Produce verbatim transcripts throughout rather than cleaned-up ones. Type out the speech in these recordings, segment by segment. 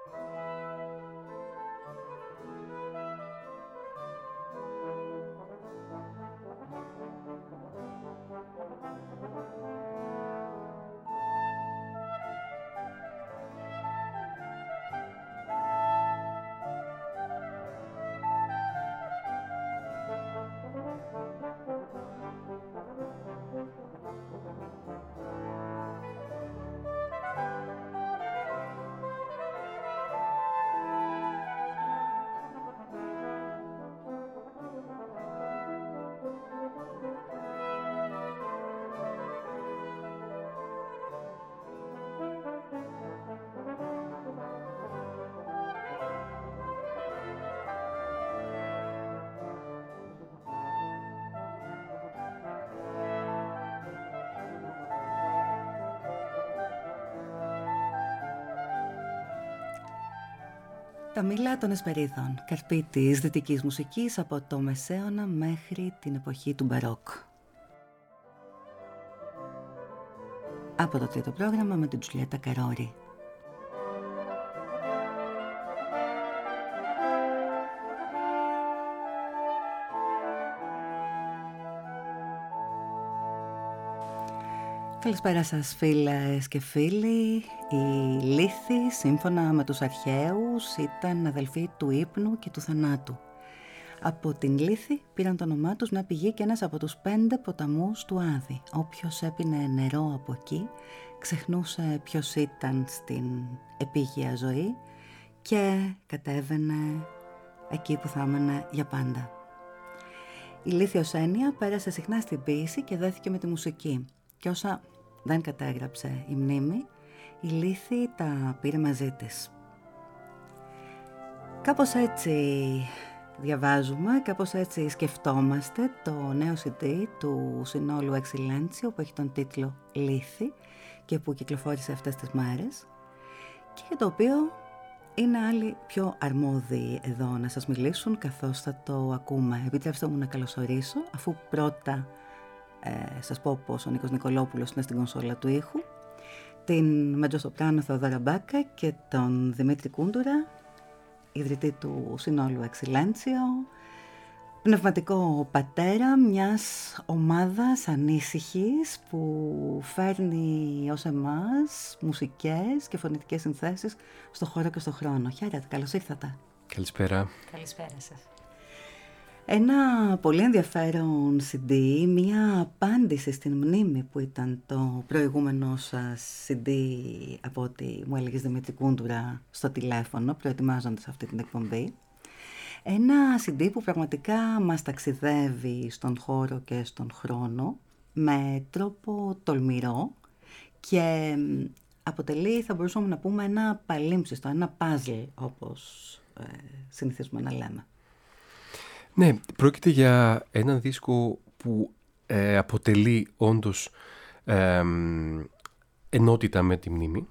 Τα μήλα των Εσπερίδων, καρπί της δυτικής μουσικής από το Μεσαίωνα μέχρι την εποχή του Μπαρόκ. Από το τρίτο πρόγραμμα με την Τζουλιέτα Καρόρη. Καλησπέρα σας φίλες και φίλοι. Οι Λύθοι, σύμφωνα με τους αρχαίους, ήταν αδελφοί του ύπνου και του θανάτου. Από την Λύθη πήραν το όνομά τους μια πηγή και ένας από τους πέντε ποταμούς του Άδη. Όποιος έπινε νερό από εκεί ξεχνούσε ποιος ήταν στην επίγεια ζωή και κατέβαινε εκεί που θα έμενε για πάντα. Η Λύθη ως έννοια πέρασε συχνά στην ποίηση και δέθηκε με τη μουσική. Και όσα δεν κατέγραψε η μνήμη, η Λύθη τα πήρε μαζί της. Κάπως έτσι διαβάζουμε, κάπως έτσι σκεφτόμαστε το νέο σι ντι του συνόλου Εξιλέντσιο που έχει τον τίτλο Λύθη και που κυκλοφόρησε αυτές τις μέρες και για το οποίο είναι άλλοι πιο αρμόδιοι εδώ να σας μιλήσουν καθώς θα το ακούμε. Επιτρέψτε μου να καλωσορίσω, αφού πρώτα Ε, σας πω πως ο Νίκος Νικολόπουλος είναι στην κονσόλα του ήχου, την μετζοσοπράνο Θεοδόρα Μπάκα και τον Δημήτρη Κούντουρα, ιδρυτή του συνόλου Εξιλέντσιο, πνευματικό πατέρα μιας ομάδας ανήσυχης που φέρνει ως εμάς μουσικές και φωνητικές συνθέσεις στο χώρο και στο χρόνο. Χαίρετε, καλώς ήρθατε. Καλησπέρα. Καλησπέρα σας. Ένα πολύ ενδιαφέρον σι ντι, μια απάντηση στην μνήμη που ήταν το προηγούμενο σας σι ντι από ό,τι μου έλεγες Δημήτρη Κούντουρα στο τηλέφωνο προετοιμάζοντας αυτή την εκπομπή. Ένα σι ντι που πραγματικά μας ταξιδεύει στον χώρο και στον χρόνο με τρόπο τολμηρό και αποτελεί, θα μπορούσαμε να πούμε, ένα παλίμψιστο, ένα παζλ όπως ε, συνηθίζουμε να λέμε. Ναι, πρόκειται για ένα δίσκο που ε, αποτελεί όντως ε, ενότητα με τη μνήμη.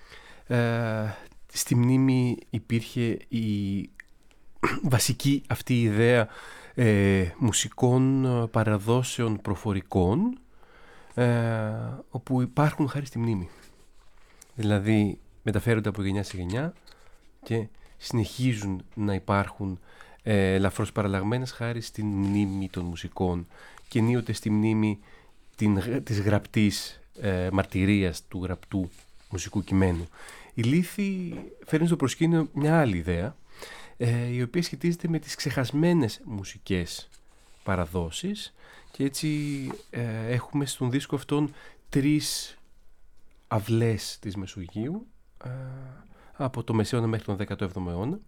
Ε, στη μνήμη υπήρχε η βασική αυτή ιδέα ε, μουσικών παραδόσεων προφορικών ε, όπου υπάρχουν χάρη στη μνήμη. Δηλαδή μεταφέρονται από γενιά σε γενιά και συνεχίζουν να υπάρχουν ε, ελαφρώς παραλλαγμένες χάρη στην μνήμη των μουσικών και ενίοτε στη μνήμη την, της γραπτής ε, μαρτυρίας του γραπτού μουσικού κειμένου. Η Λύθη φέρνει στο προσκήνιο μια άλλη ιδέα ε, η οποία σχετίζεται με τις ξεχασμένες μουσικές παραδόσεις και έτσι ε, έχουμε στον δίσκο αυτόν τρεις αυλές της Μεσογείου ε, από το Μεσαίωνα μέχρι τον δέκατο έβδομο αιώνα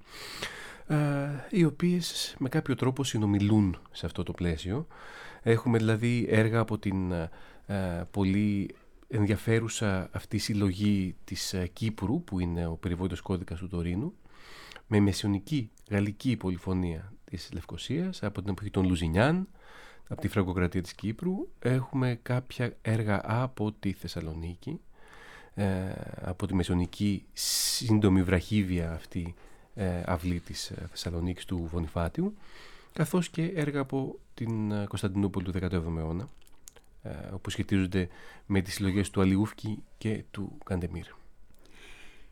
ε, οι οποίες με κάποιο τρόπο συνομιλούν σε αυτό το πλαίσιο. Έχουμε δηλαδή έργα από την ε, πολύ ενδιαφέρουσα αυτή συλλογή της ε, Κύπρου που είναι ο περιβόητος κώδικας του Τωρίνου με μεσαιωνική γαλλική πολυφωνία της Λευκωσίας από την εποχή των Λουζινιάν, από τη Φραγκοκρατία της Κύπρου. Έχουμε κάποια έργα από τη Θεσσαλονίκη, ε, από τη μεσαιωνική σύντομη βραχίβια αυτή ε, αυλή της ε, Θεσσαλονίκης του Βονιφάτιου, καθώς και έργα από την ε, Κωνσταντινούπολη του δέκατο έβδομο αιώνα, ε, όπου σχετίζονται με τις συλλογές του Αλιούφκη και του Καντεμίρ.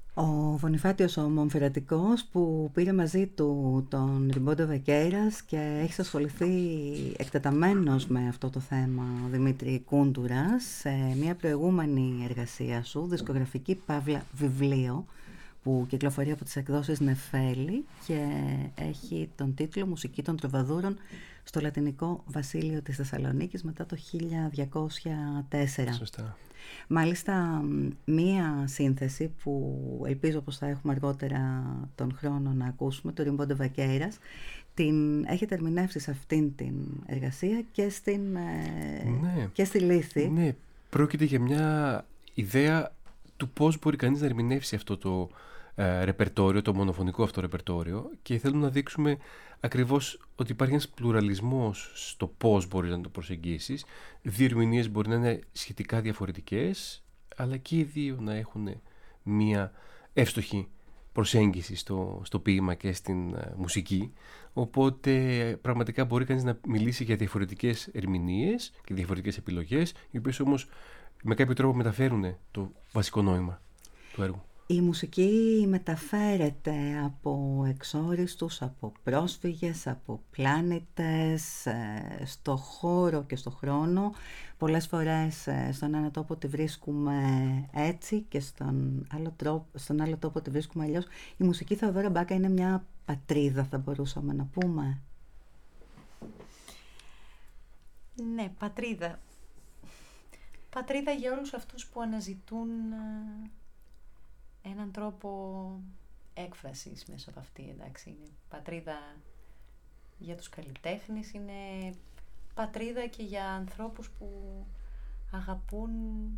Ο Βονιφάτιος ο Μομφυρατικός, που πήρε μαζί του τον Ριμπόντο Βεκέρας και έχει ασχοληθεί εκτεταμένος με αυτό το θέμα, Δημήτρη Κούντουρα, σε μια προηγούμενη εργασία σου, δισκογραφική παύλα βιβλίο, που κυκλοφορεί από τις εκδόσεις Νεφέλη και έχει τον τίτλο «Μουσική των Τροβαδούρων στο Λατινικό Βασίλειο της Θεσσαλονίκης μετά το χίλια διακόσια τέσσερα». Σωστά. Μάλιστα, μία σύνθεση που ελπίζω πως θα έχουμε αργότερα τον χρόνο να ακούσουμε, το Ριμπόντο Βακέρας, την έχετε ερμηνεύσει σε αυτήν την εργασία και, στην, ναι. και στη Λύθη. Ναι, πρόκειται για μια ιδέα του πώς μπορεί κανείς να ερμηνεύσει αυτό το ε, ρεπερτόριο, το μονοφωνικό αυτό ρεπερτόριο, και θέλουμε να δείξουμε ακριβώς ότι υπάρχει ένας πλουραλισμός στο πώς μπορείς να το προσεγγίσεις. Δύο ερμηνείες μπορεί να είναι σχετικά διαφορετικές, αλλά και οι δύο να έχουν μία εύστοχη προσέγγιση στο, στο ποίημα και στην ε, μουσική. Οπότε πραγματικά μπορεί κανείς να μιλήσει για διαφορετικές ερμηνείες και διαφορετικές επιλογές, οι οποίες όμως με κάποιο τρόπο μεταφέρουν το βασικό νόημα του έργου. Η μουσική μεταφέρεται από εξόριστους, από πρόσφυγες, από πλάνητες, στο χώρο και στο χρόνο. Πολλές φορές στον ένα τόπο τη βρίσκουμε έτσι και στον άλλο, τρόπο, στον άλλο τόπο τη βρίσκουμε αλλιώς. Η μουσική, Θεοδόρα Μπάκα, είναι μια πατρίδα, θα μπορούσαμε να πούμε. Ναι, πατρίδα. Πατρίδα για όλους αυτούς που αναζητούν έναν τρόπο έκφρασης μέσα από αυτή, εντάξει. Είναι πατρίδα για τους καλλιτέχνες, είναι πατρίδα και για ανθρώπους που αγαπούν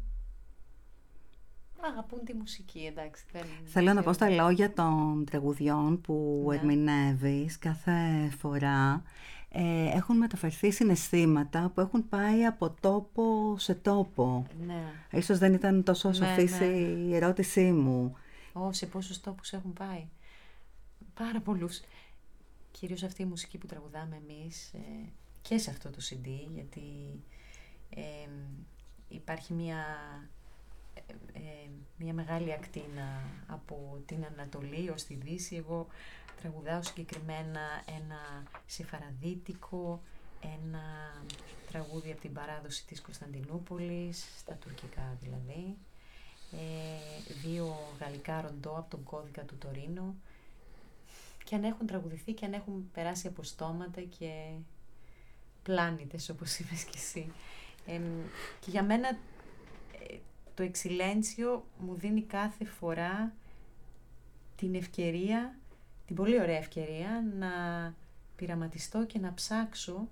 αγαπούν τη μουσική, εντάξει. Δεν, Θέλω δεν να πω στα λόγια των τραγουδιών που ναι. ερμηνεύεις κάθε φορά, ε, έχουν μεταφερθεί συναισθήματα που έχουν πάει από τόπο σε τόπο. Ναι. Ίσως δεν ήταν τόσο ναι, σοφής ναι. η ερώτησή μου. Ω, σε πόσους τόπους έχουν πάει. Πάρα πολλούς. Κυρίως αυτή η μουσική που τραγουδάμε εμείς, ε, και σε αυτό το σι ντι, γιατί ε, υπάρχει μια, ε, ε, μια μεγάλη ακτίνα από την Ανατολή ως τη Δύση. Εγώ τραγουδάω συγκεκριμένα ένα σεφαραδίτικο, ένα τραγούδι από την παράδοση της Κωνσταντινούπολης, στα τουρκικά δηλαδή, ε, δύο γαλλικά ροντό από τον κώδικα του Τωρίνο, και αν έχουν τραγουδηθεί και αν έχουν περάσει από στόματα και πλάνητες, όπως είπες και εσύ. Ε, και για μένα ε, το εξιλένσιο μου δίνει κάθε φορά την ευκαιρία, την πολύ ωραία ευκαιρία να πειραματιστώ και να ψάξω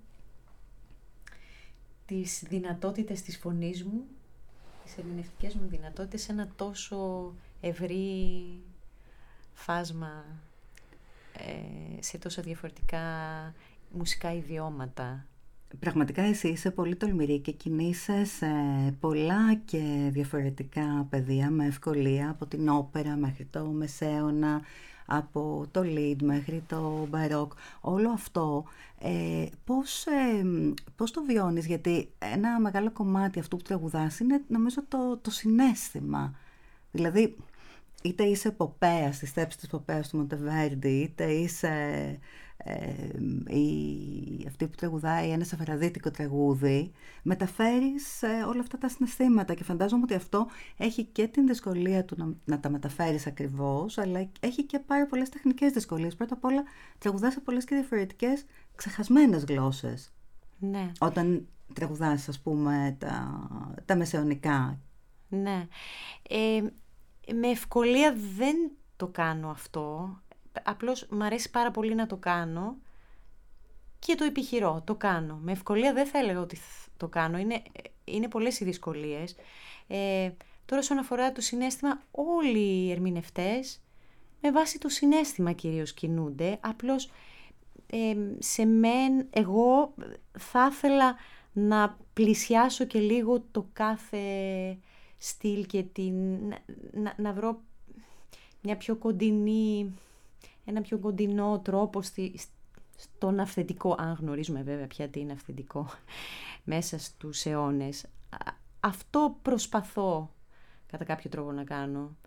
τις δυνατότητες της φωνής μου, τις ερμηνευτικές μου δυνατότητες, σε ένα τόσο ευρύ φάσμα, ε, σε τόσα διαφορετικά μουσικά ιδιώματα. Πραγματικά εσύ είσαι πολύ τολμηρή και κινείσαι σε πολλά και διαφορετικά πεδία με ευκολία, από την όπερα μέχρι το μεσαίωνα, από το Lied μέχρι το Μπαρόκ. Όλο αυτό ε, πώς, ε, πώς το βιώνεις? Γιατί ένα μεγάλο κομμάτι αυτού που τραγουδάς είναι, νομίζω, το, το συναίσθημα. Δηλαδή, είτε είσαι Ποπέα στη στέψη της Ποπέας του Μοντεβέρντι, είτε είσαι ε, η, αυτή που τραγουδάει ένα σεφαραδίτικο τραγούδι, μεταφέρεις ε, όλα αυτά τα συναισθήματα, και φαντάζομαι ότι αυτό έχει και την δυσκολία του να, να τα μεταφέρεις ακριβώς, αλλά έχει και πάρα πολλές τεχνικές δυσκολίες. Πρώτα απ' όλα, τραγουδάς σε πολλές και διαφορετικές ξεχασμένες γλώσσες. Ναι. Όταν τραγουδάς, ας πούμε, τα, τα μεσαιωνικά. Ναι. Ε, με ευκολία δεν το κάνω αυτό. Απλώς μ' αρέσει πάρα πολύ να το κάνω και το επιχειρώ, το κάνω. Με ευκολία δεν θα έλεγα ότι το κάνω, είναι, είναι πολλές οι δυσκολίες. Ε, τώρα, όσον αφορά το συναίσθημα, όλοι οι ερμηνευτές με βάση το συναίσθημα κυρίως κινούνται. Απλώς ε, σε μεν, εγώ θα ήθελα να πλησιάσω και λίγο το κάθε στυλ και την, να, να βρω μια πιο κοντινή, ένα πιο κοντινό τρόπο στη, στον αυθεντικό, αν γνωρίζουμε βέβαια πια τι είναι αυθεντικό μέσα στους αιώνες. Αυτό προσπαθώ κατά κάποιο τρόπο να κάνω.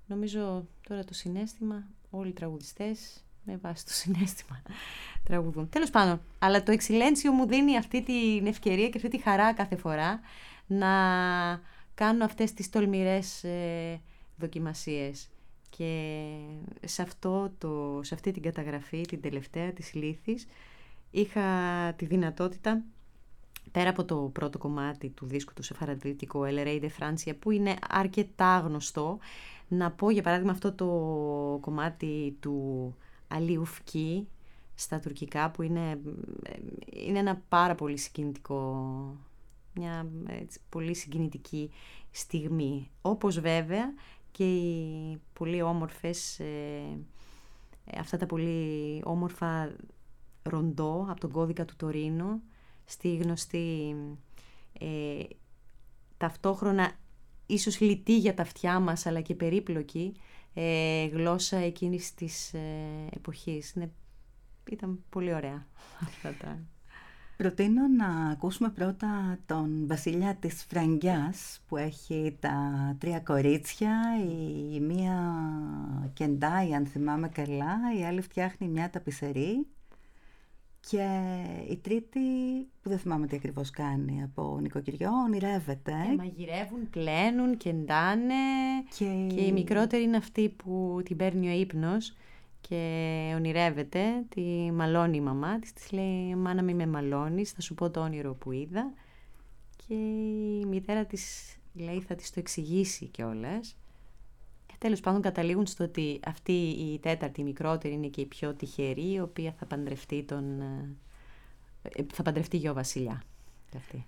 νομίζω τώρα το συναίσθημα, όλοι οι τραγουδιστές με βάση το συναίσθημα τραγουδούν. Τέλος πάντων, αλλά το Εξιλένσιο μου δίνει αυτή την ευκαιρία και αυτή τη χαρά κάθε φορά να κάνω αυτές τις τολμηρές ε, δοκιμασίες. Και σε, αυτό το, σε αυτή την καταγραφή, την τελευταία της Λύθης, είχα τη δυνατότητα, πέρα από το πρώτο κομμάτι του δίσκου του σεφαραδίτικο El Rey de Francia, που είναι αρκετά γνωστό, να πω για παράδειγμα αυτό το κομμάτι του Αλιουφκή στα τουρκικά, που είναι, είναι ένα πάρα πολύ συγκινητικό, μια έτσι, πολύ συγκινητική στιγμή. Όπως βέβαια και οι πολύ όμορφες, ε, αυτά τα πολύ όμορφα ροντό από τον κώδικα του Τωρίνο, στη γνωστή ε, ταυτόχρονα ίσως λιτή για τα αυτιά μας αλλά και περίπλοκη ε, γλώσσα εκείνης της ε, εποχής. Ναι, ήταν πολύ ωραία αυτά τα... Προτείνω να ακούσουμε πρώτα τον βασιλιά της Φραγκιάς, που έχει τα τρία κορίτσια, η μία κεντάει αν θυμάμαι καλά, η άλλη φτιάχνει μια ταπισερή και η τρίτη που δεν θυμάμαι τι ακριβώς κάνει από νοικοκυριό, ονειρεύεται. Και μαγειρεύουν, πλένουν, κεντάνε και... και η μικρότερη είναι αυτή που την παίρνει ο ύπνος και ονειρεύεται, τη μαλώνει η μαμά της, της λέει «Μάνα μη με μαλώνεις, θα σου πω το όνειρο που είδα», και η μητέρα της λέει θα της το εξηγήσει κιόλας. Και τέλος πάντων καταλήγουν στο ότι αυτή η τέταρτη, η μικρότερη, είναι και η πιο τυχερή, η οποία θα παντρευτεί τον, θα παντρευτεί γιο βασιλιά. Και αυτή.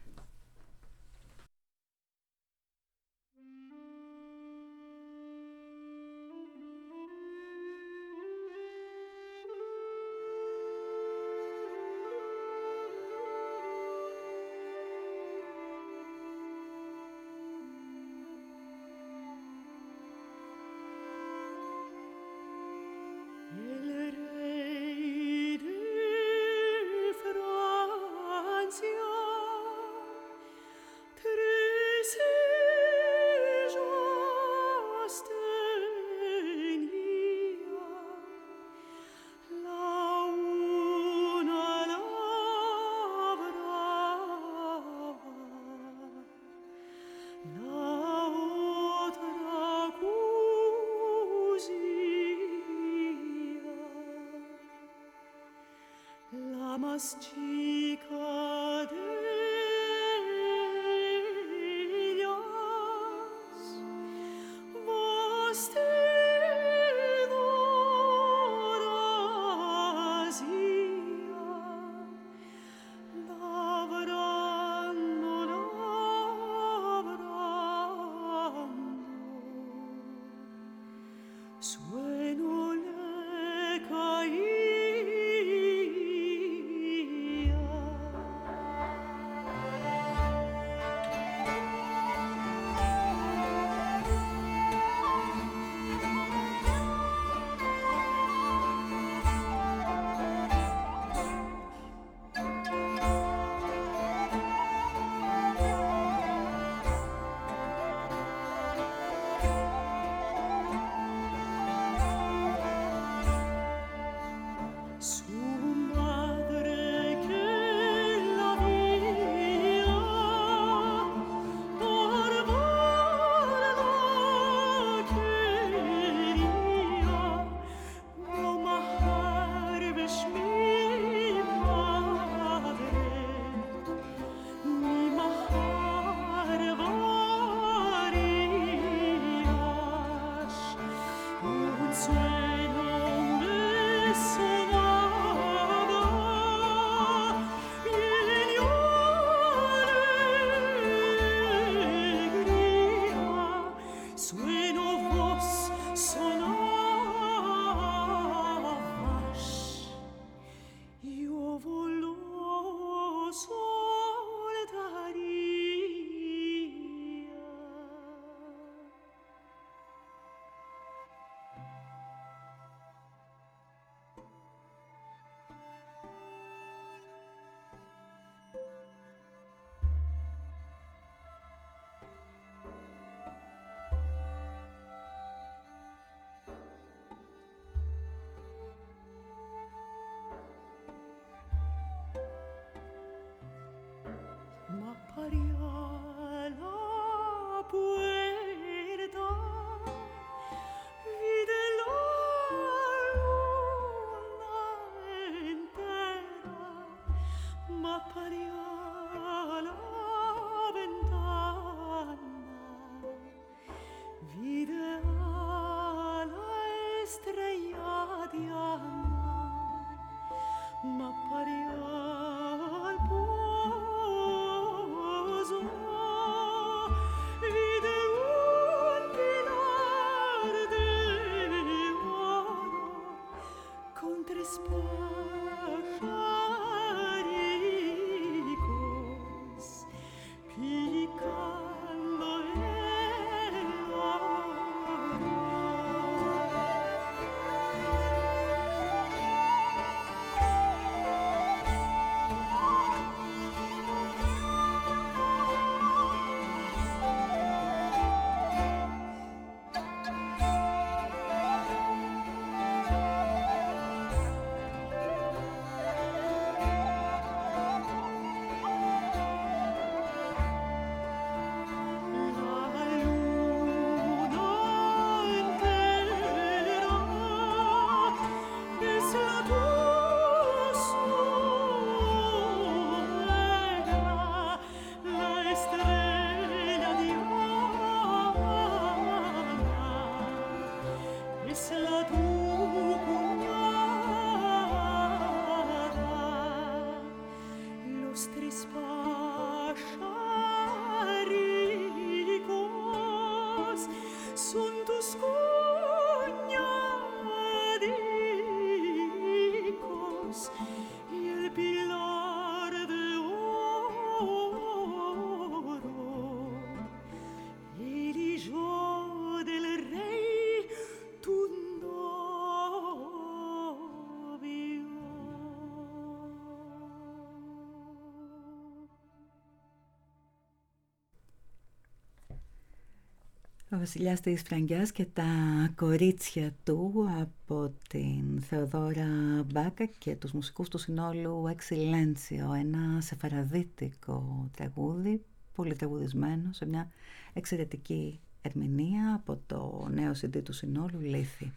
Ο βασιλιάς της Φραγκιάς και τα κορίτσια του από την Θεοδόρα Μπάκα και τους μουσικούς του συνόλου Εξιλένσιο, ένα σεφαραδίτικο τραγούδι, πολύ τραγουδισμένο σε μια εξαιρετική ερμηνεία από το νέο σι ντι του συνόλου Λύθη.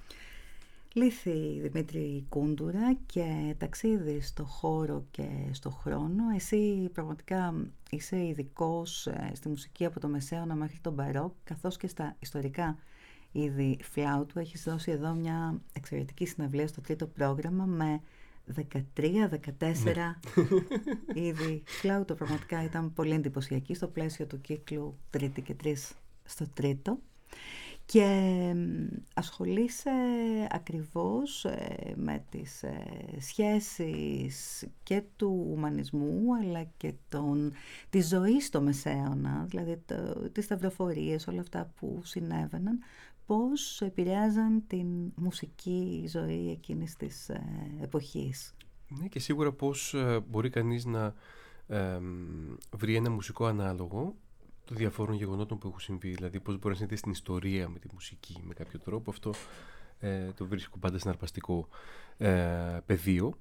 Λύθη Δημήτρη Κούντουρα και ταξίδι στο χώρο και στο χρόνο. Εσύ πραγματικά είσαι ειδικός στη μουσική από το Μεσαίωνα μέχρι τον Μπαρόκ, καθώς και στα ιστορικά είδη φλάουτου. Έχεις δώσει εδώ μια εξαιρετική συναυλία στο τρίτο πρόγραμμα με δεκατρία δεκατέσσερα ναι. είδη φλάουτου. Πραγματικά ήταν πολύ εντυπωσιακή στο πλαίσιο του κύκλου Τρίτη και Τρεις στο τρίτο. Και ασχολείσαι ακριβώς με τις σχέσεις και του ουμανισμού αλλά και των, της ζωής στο Μεσαίωνα, δηλαδή το, τις σταυροφορίες, όλα αυτά που συνέβαιναν, πώς επηρέαζαν την μουσική ζωή εκείνης της εποχής. Ναι, και σίγουρα πώς μπορεί κανείς να ε, βρει ένα μουσικό ανάλογο των διαφόρων γεγονότων που έχουν συμβεί, δηλαδή πώς μπορεί να συνδέει στην ιστορία με τη μουσική με κάποιο τρόπο. Αυτό ε, το βρίσκω πάντα συναρπαστικό ε, πεδίο,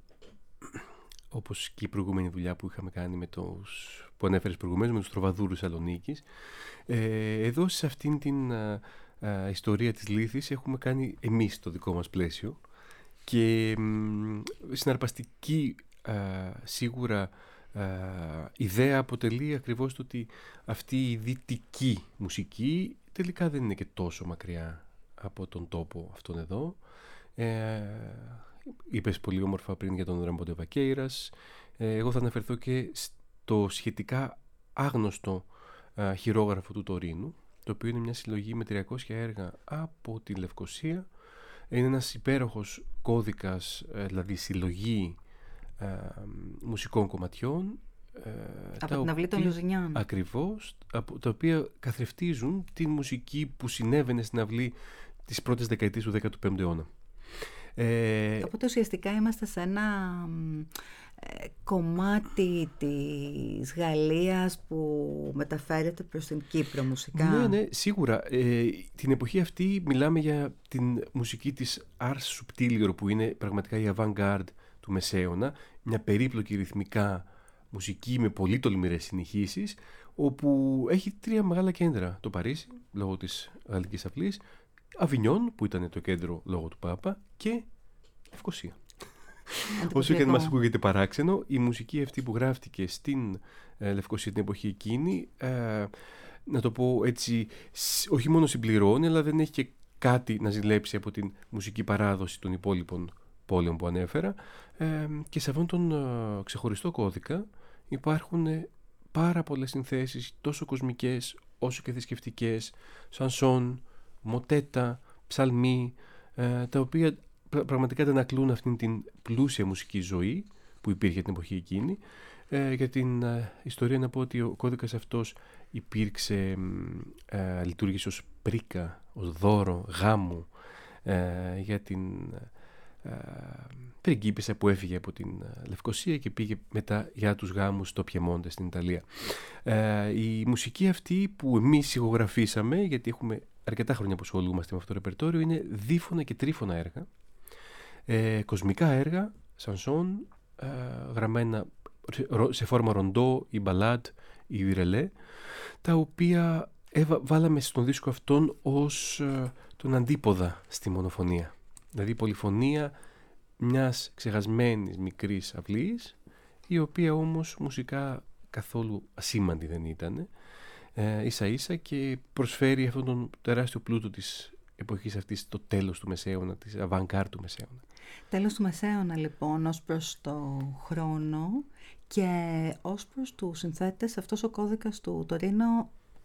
όπως και η προηγούμενη δουλειά που είχαμε κάνει με τους, που ανέφερες προηγουμένως, με τους τροβαδούρους Σαλονίκης. Ε, εδώ σε αυτήν την ε, ε, ιστορία της Λύθης έχουμε κάνει εμείς το δικό μας πλαίσιο και ε, συναρπαστική ε, σίγουρα Uh, ιδέα αποτελεί ακριβώς το ότι αυτή η δυτική μουσική τελικά δεν είναι και τόσο μακριά από τον τόπο αυτόν εδώ. Ε, είπες πολύ όμορφα πριν για τον Ραμπόντε Βακέιρας. Ε, εγώ θα αναφερθώ και στο σχετικά άγνωστο uh, χειρόγραφο του Τωρίνου, το οποίο είναι μια συλλογή με τριακόσια έργα από τη Λευκοσία. Είναι ένας υπέροχος κώδικας, δηλαδή συλλογή Uh, μουσικών κομματιών uh, από την αυλή των Λουζινιών. Ακριβώς, από, τα οποία καθρεφτίζουν τη μουσική που συνέβαινε στην αυλή τις πρώτες δεκαετίες του δέκατου πέμπτου αιώνα. Ε, Οπότε ουσιαστικά είμαστε σε ένα ε, κομμάτι της Γαλλίας που μεταφέρεται προς την Κύπρο μουσικά. Ναι, ναι, σίγουρα. Ε, την εποχή αυτή μιλάμε για την μουσική της Ars Subtilior, που είναι πραγματικά η avant-garde του Μεσαίωνα, μια περίπλοκη ρυθμικά μουσική με πολύ τολμηρές συνεχίσεις, όπου έχει τρία μεγάλα κέντρα: το Παρίσι, λόγω της Γαλλικής Αυλής, Αβινιόν, που ήταν το κέντρο λόγω του Πάπα, και Λευκοσία. Όσο και αν μας ακούγεται παράξενο, η μουσική αυτή που γράφτηκε στην ε, Λευκοσία την εποχή εκείνη, ε, να το πω έτσι, όχι μόνο συμπληρώνει, αλλά δεν έχει και κάτι να ζηλέψει από την μουσική παράδοση των υπόλοιπων πόλεων που ανέφερα, ε, και σε αυτόν τον ε, ξεχωριστό κώδικα υπάρχουν ε, πάρα πολλές συνθέσεις, τόσο κοσμικές όσο και θρησκευτικές, σανσόν, μοτέτα, ψαλμοί, ε, τα οποία πρα, πραγματικά αντανακλούν αυτήν την πλούσια μουσική ζωή που υπήρχε την εποχή εκείνη. Ε, για την ε, ιστορία να πω ότι ο κώδικας αυτός υπήρξε, ε, λειτουργήσε ως πρίκα, ως δώρο γάμου ε, για την ε, πριγκίπισσα που έφυγε από την Λευκοσία και πήγε μετά για τους γάμους στο Πιεμόντε στην Ιταλία. Ε, η μουσική αυτή που εμείς ηχογραφήσαμε, γιατί έχουμε αρκετά χρόνια που ασχολούμαστε με αυτό το ρεπερτόριο, είναι δίφωνα και τρίφωνα έργα, ε, κοσμικά έργα, σανσόν, ε, γραμμένα σε φόρμα ροντό ή μπαλάντ ή βιρελέ, τα οποία έβα, βάλαμε στον δίσκο αυτόν ως ε, τον αντίποδα στη μονοφωνία. Δηλαδή πολυφωνία μιας ξεχασμένης μικρής αυλής, η οποία όμως μουσικά καθόλου ασήμαντη δεν ήταν, ε, ίσα ίσα, και προσφέρει αυτόν τον τεράστιο πλούτο της εποχής αυτής, το τέλος του Μεσαίωνα, της avant-garde του Μεσαίωνα. Τέλος του Μεσαίωνα λοιπόν ως προς το χρόνο και ως προς τους συνθέτες, αυτός ο κώδικας του Τωρίνο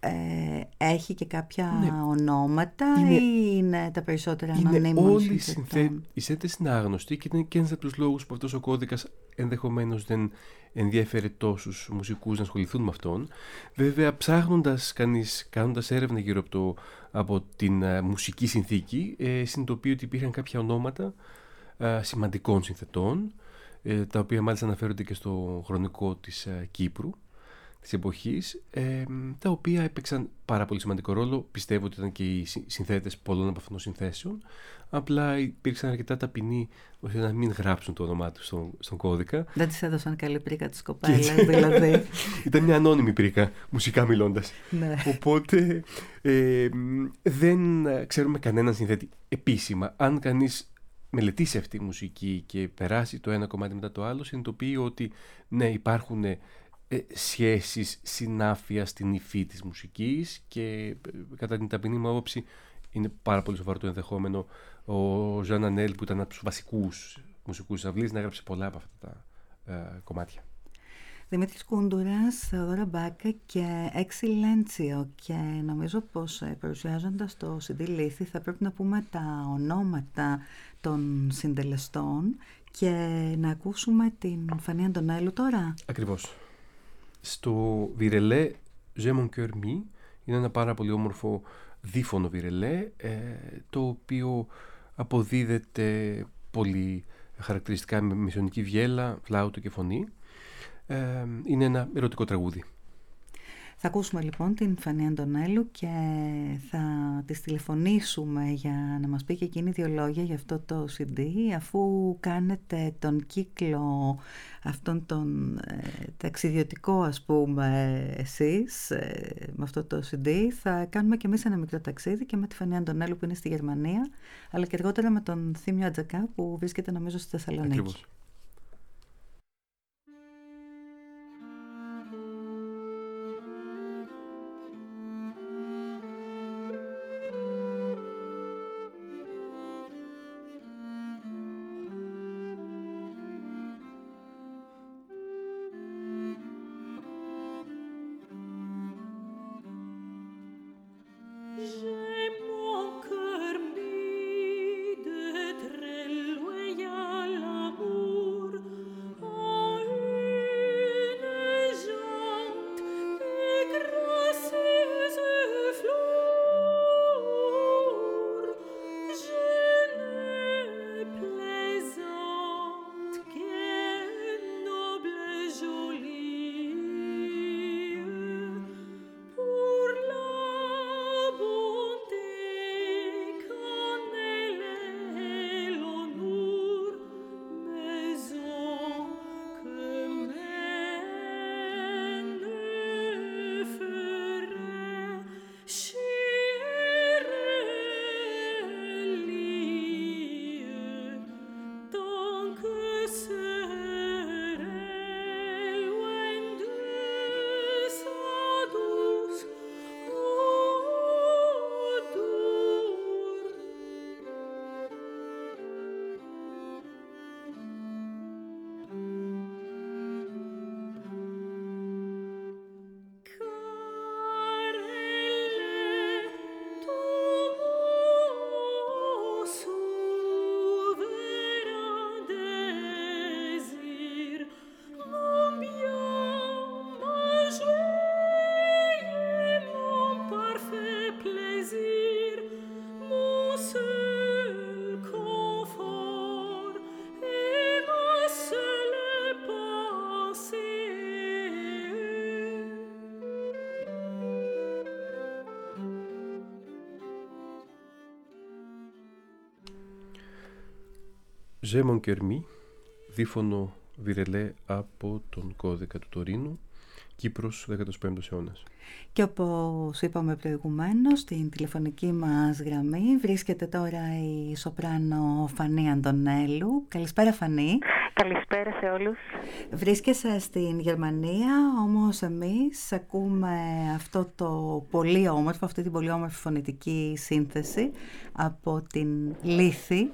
ε, έχει και κάποια ναι. ονόματα είναι, ή είναι τα περισσότερα ανωνύμων? Είναι όλοι οι συνθέτες, οι συνθέτες είναι άγνωστοι και είναι και ένας από τους λόγους που αυτός ο κώδικας ενδεχομένως δεν ενδιέφερε τόσους μουσικούς να ασχοληθούν με αυτόν. Βέβαια, ψάχνοντας κανείς, κάνοντας έρευνα γύρω από, το, από την uh, μουσική συνθήκη, ε, συνειδητοποιεί ότι υπήρχαν κάποια ονόματα uh, σημαντικών συνθετών, ε, τα οποία μάλιστα αναφέρονται και στο χρονικό της uh, Κύπρου, της εποχής, ε, τα οποία έπαιξαν πάρα πολύ σημαντικό ρόλο. Πιστεύω ότι ήταν και οι συνθέτες πολλών από αυτών των συνθέσεων. Απλά υπήρξαν αρκετά ταπεινοί ώστε να μην γράψουν το όνομά τους στον, στον κώδικα. Δεν της έδωσαν καλή πρίκα της κοπέλας, δηλαδή. Ήταν μια ανώνυμη πρίκα, μουσικά μιλώντας. Ναι. Οπότε ε, δεν ξέρουμε κανέναν συνθέτη επίσημα. Αν κανείς μελετήσει αυτή τη μουσική και περάσει το ένα κομμάτι μετά το άλλο, συνειδητοποιεί ότι ναι, υπάρχουν ε, σχέσεις, συνάφεια στην υφή της μουσικής και ε, κατά την ταπεινή μου άποψη είναι πάρα πολύ σοβαρό το ενδεχόμενο ο Ζαν Ανέλ, που ήταν από τους βασικούς μουσικούς της αυλής, να έγραψε πολλά από αυτά τα ε, κομμάτια. Δημήτρης Κούντουρας, Θεοδόρα Μπάκα και Εξιλέντσιο, και νομίζω πως παρουσιάζοντας το σι ντι Λύθη θα πρέπει να πούμε τα ονόματα των συντελεστών και να ακούσουμε την Φανή Αντωνέλου τώρα. Ακριβώς. Στο βιρελέ J'ai mon cœur mis είναι ένα πάρα πολύ όμορφο δίφωνο βιρελέ, ε, το οποίο αποδίδεται πολύ χαρακτηριστικά με μεσαιωνική βιέλα, φλάουτο και φωνή. Ε, είναι ένα ερωτικό τραγούδι. Θα ακούσουμε λοιπόν την Φανή Αντωνέλου και θα της τηλεφωνήσουμε για να μας πει και εκείνη δύο λόγια για αυτό το σι ντι, αφού κάνετε τον κύκλο αυτόν τον ε, ταξιδιωτικό, ας πούμε, εσείς ε, με αυτό το σι ντι. Θα κάνουμε και εμείς ένα μικρό ταξίδι και με τη Φανή Αντωνέλου που είναι στη Γερμανία, αλλά και αργότερα με τον Θήμιο Ατζακά που βρίσκεται νομίζω στη Θεσσαλονίκη. Ακριβώς. J'ai mon cœur mis, δίφωνο βιρελέ από τον κώδικα του Τωρίνου, Κύπρος, δέκατος πέμπτος αιώνας. Και όπως είπαμε προηγουμένως, στην τηλεφωνική μας γραμμή βρίσκεται τώρα η σοπράνο Φανή Αντωνέλου. Καλησπέρα, Φανή. Καλησπέρα σε όλους. Βρίσκεσαι στην Γερμανία, όμως εμείς ακούμε αυτό το πολύ όμορφο, αυτή την πολύ όμορφη φωνητική σύνθεση από την Λύθη.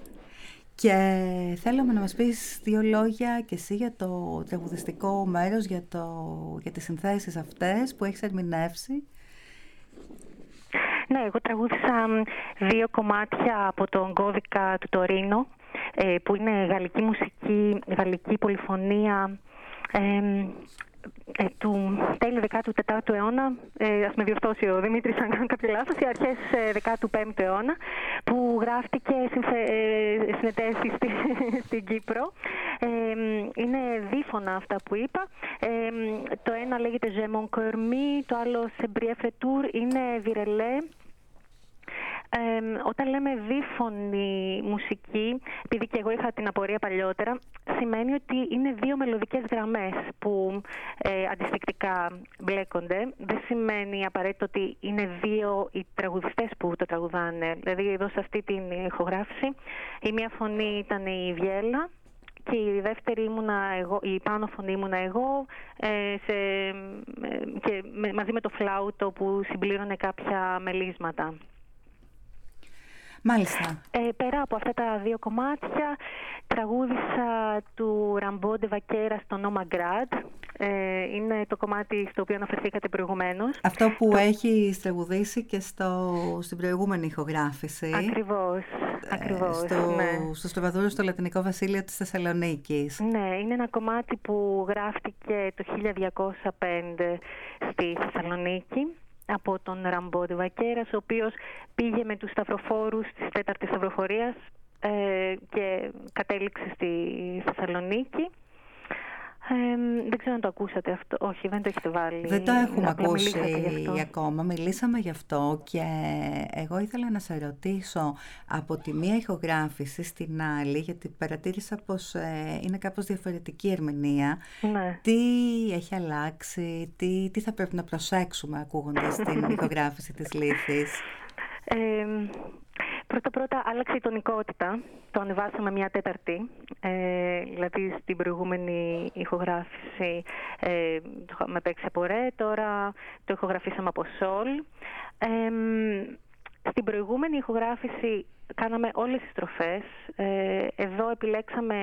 Και θέλαμε να μας πεις δύο λόγια και εσύ για το τραγουδιστικό μέρος, για, το, για τις συνθέσεις αυτές που έχεις ερμηνεύσει Ναι, εγώ τραγούδισα δύο κομμάτια από τον κώδικα του Τωρίνο, που είναι γαλλική μουσική, γαλλική πολυφωνία ε, ε, του τέλη δέκατου τέταρτου αιώνα, ε, ας με διορθώσει ο Δημήτρης αν κάνω κάποιο λάθος, οι αρχές ε, δέκατου πέμπτου αιώνα, που γράφτηκε ε, συνετέσεις στη, στην Κύπρο. Ε, είναι δίφωνα αυτά που είπα. Ε, το ένα λέγεται Je mon cœur mis, το άλλο C'est brief retour, είναι βιρελέ. Ε, όταν λέμε δίφωνη μουσική, επειδή και εγώ είχα την απορία παλιότερα, σημαίνει ότι είναι δύο μελωδικές γραμμές που ε, αντιστοιχτικά μπλέκονται. Δεν σημαίνει απαραίτητο ότι είναι δύο οι τραγουδιστές που το τραγουδάνε. Δηλαδή εδώ σε αυτή την ηχογράφηση η μία φωνή ήταν η Βιέλα και η δεύτερη ήμουνα εγώ, η πάνω φωνή ήμουνα εγώ, ε, σε, ε, και με, μαζί με το φλάουτο που συμπλήρωνε κάποια μελίσματα. Μάλιστα. Ε, πέρα από αυτά τα δύο κομμάτια, τραγούδισα του Ραμπό ντε Βακέρα στο Νόμα Γκραντ. Ε, είναι το κομμάτι στο οποίο αναφερθήκατε προηγουμένως. Αυτό που το... έχει τραγουδήσει και στο, στην προηγούμενη ηχογράφηση. Ακριβώς. Ακριβώς, στο, ναι. στο Στροβαδούρο στο Λατινικό Βασίλειο της Θεσσαλονίκης. Ναι, είναι ένα κομμάτι που γράφτηκε το χίλια διακόσια πέντε στη Θεσσαλονίκη από τον Ραμπό ντε Βακέρας, ο οποίος πήγε με τους σταυροφόρους της τέταρτης σταυροφορίας ε, και κατέληξε στη Θεσσαλονίκη. Ε, δεν ξέρω αν το ακούσατε αυτό. Όχι, δεν το έχετε βάλει. Δεν το έχουμε ακούσει γι' ακόμα. Μιλήσαμε γι' αυτό και εγώ ήθελα να σε ρωτήσω από τη μία ηχογράφηση στην άλλη, γιατί παρατήρησα πως ε, είναι κάπως διαφορετική η ερμηνεία. Ναι. Τι έχει αλλάξει, τι, τι θα πρέπει να προσέξουμε ακούγοντας την ηχογράφηση της Λύθης. Ε, Πρώτα-πρώτα άλλαξε η τονικότητα, το ανεβάσαμε μια τέταρτη, ε, δηλαδή στην προηγούμενη ηχογράφηση ε, το είχαμε παίξει από ρε, τώρα το ηχογραφήσαμε από σολ. Ε, στην προηγούμενη ηχογράφηση κάναμε όλες τις στροφές, ε, εδώ επιλέξαμε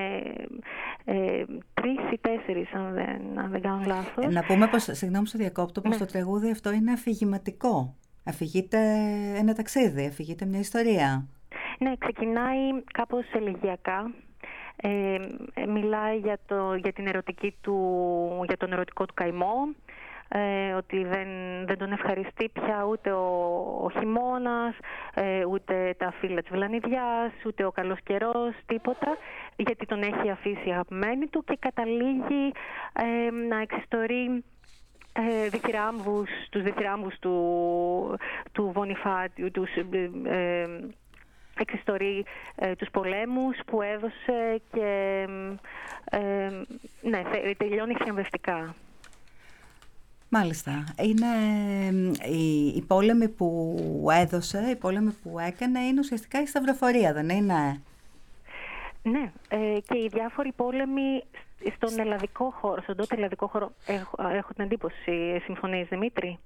ε, τρεις ή τέσσερις αν δεν, αν δεν κάνω λάθος. Να πούμε πως, συγγνώμη στο διακόπτω, πως ναι. Το τραγούδι αυτό είναι αφηγηματικό. Αφηγείται ένα ταξίδι, αφηγείται μια ιστορία. Ναι, ξεκινάει κάπως ελεγγυακά. Ε, μιλάει για, το, για, την ερωτική του, για τον ερωτικό του καημό, ε, ότι δεν, δεν τον ευχαριστεί πια ούτε ο, ο χειμώνας, ε, ούτε τα φύλλα της βλανιδιάς, ούτε ο καλός καιρός, τίποτα, γιατί τον έχει αφήσει αγαπημένη του και καταλήγει ε, να εξιστορεί Ε, διθυράμβους, τους διθυράμβους του, του Βονιφάτιου, τους, ε, εξιστορεί ε, τους πολέμους που έδωσε και ε, ναι, τελειώνει θριαμβευτικά. Μάλιστα. Είναι η, η πόλεμη που έδωσε, η πόλεμη που έκανε είναι ουσιαστικά η σταυροφορία, δεν είναι? Ναι, ε, και οι διάφοροι πόλεμοι στον ελλαδικό χώρο, στον τότε ελλαδικό χώρο, έχω, έχω την εντύπωση, συμφωνείς Δημήτρη?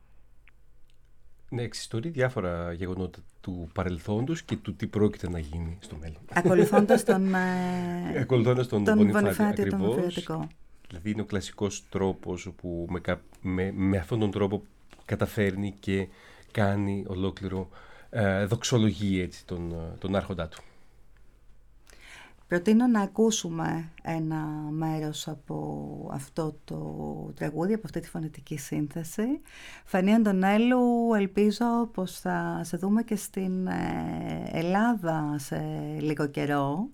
Ναι, εξιστορεί διάφορα γεγονότα του παρελθόντος και του τι πρόκειται να γίνει στο μέλλον. Ακολουθώντας τον, Ακολουθώντας τον, τον Βονιφάτη, Βονιφάτη τον ακριβώς. Δηλαδή είναι ο κλασικός τρόπος όπου με, με, με αυτόν τον τρόπο καταφέρνει και κάνει ολόκληρο ε, δοξολογεί έτσι τον, τον άρχοντά του. Προτείνω να ακούσουμε ένα μέρος από αυτό το τραγούδι, από αυτή τη φωνητική σύνθεση. Φανή Αντωνέλου, ελπίζω πως θα σε δούμε και στην Ελλάδα σε λίγο καιρό,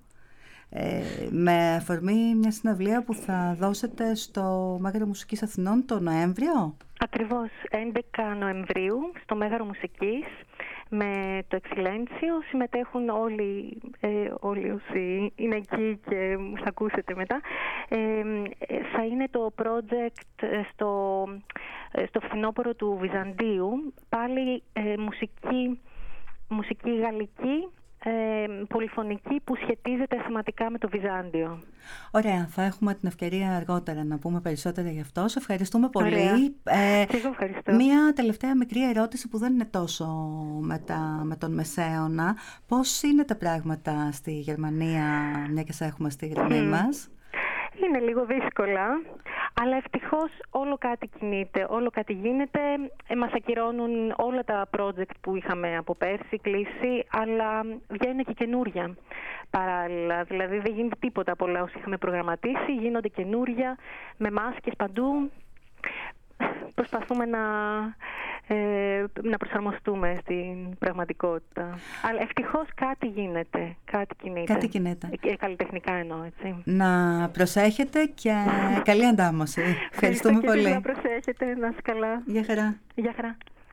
με αφορμή μια συναυλία που θα δώσετε στο Μέγαρο Μουσικής Αθηνών το Νοέμβριο. Ακριβώς, έντεκα Νοεμβρίου, στο Μέγαρο Μουσικής, με το Εξιλένσιο. Συμμετέχουν όλοι, ε, όλοι όσοι είναι εκεί και θα ακούσετε μετά. Ε, θα είναι το project στο, στο φθινόπωρο του Βυζαντίου, πάλι ε, μουσική, μουσική γαλλική, Ε, πολυφωνική που σχετίζεται θεματικά με το Βυζάντιο. Ωραία, θα έχουμε την ευκαιρία αργότερα να πούμε περισσότερα γι' αυτό. Σε ευχαριστούμε πολύ. Ε, και εγώ ευχαριστώ. Μία τελευταία μικρή ερώτηση που δεν είναι τόσο με, τα, με τον Μεσαίωνα. Πώς είναι τα πράγματα στη Γερμανία, μια και σε έχουμε στη γραμμή μας? Είναι λίγο δύσκολα, Αλλά ευτυχώς όλο κάτι κινείται, όλο κάτι γίνεται. Ε, μας ακυρώνουν όλα τα project που είχαμε από πέρσι κλείσει, αλλά βγαίνουν και καινούρια παράλληλα. Δηλαδή δεν γίνεται τίποτα από όλα όσοι είχαμε προγραμματίσει, γίνονται καινούρια με μάσκες παντού. Προσπαθούμε να, ε, να προσαρμοστούμε στην πραγματικότητα. Αλλά ευτυχώς κάτι γίνεται, κάτι κινείται. Κάτι κινείται. Ε, καλλιτεχνικά εννοώ, έτσι. Να προσέχετε και καλή αντάμωση. Ευχαριστούμε πολύ. Να προσέχετε, να είστε καλά. Γεια χαρά. Γεια χαρά.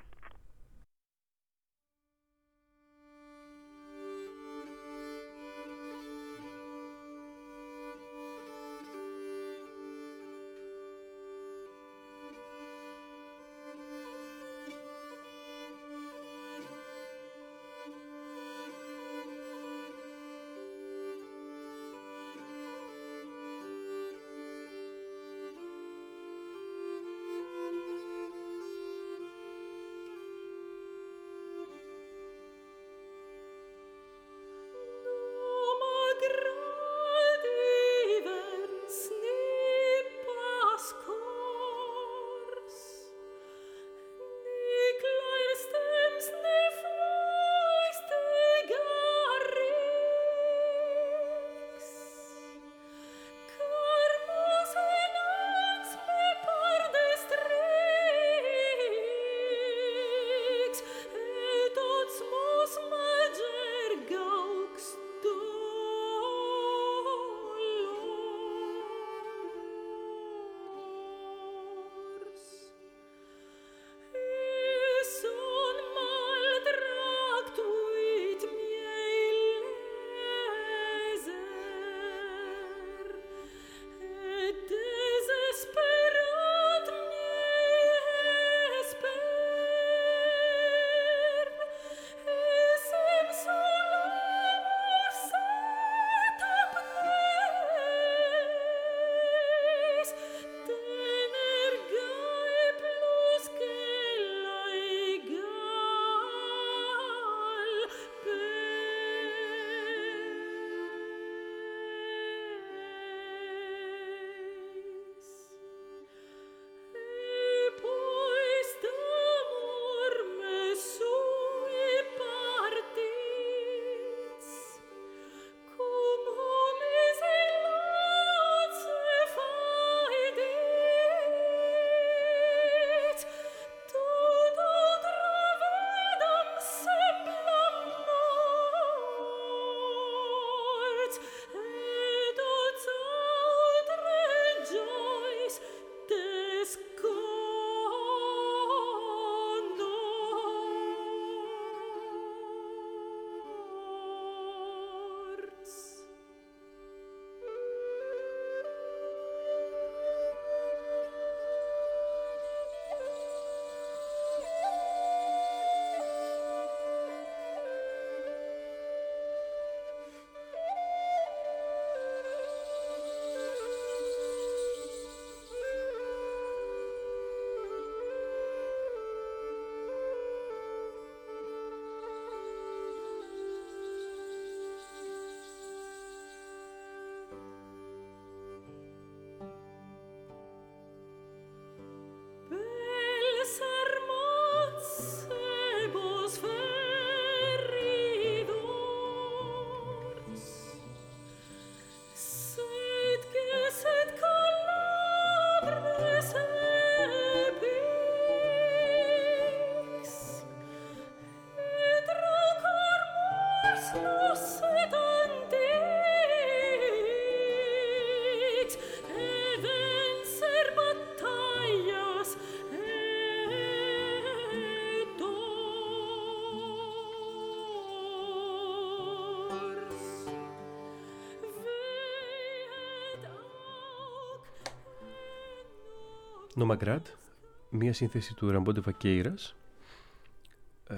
Νομαγκράτ, μία σύνθεση του Ραμπόντε Βακέιρας ε,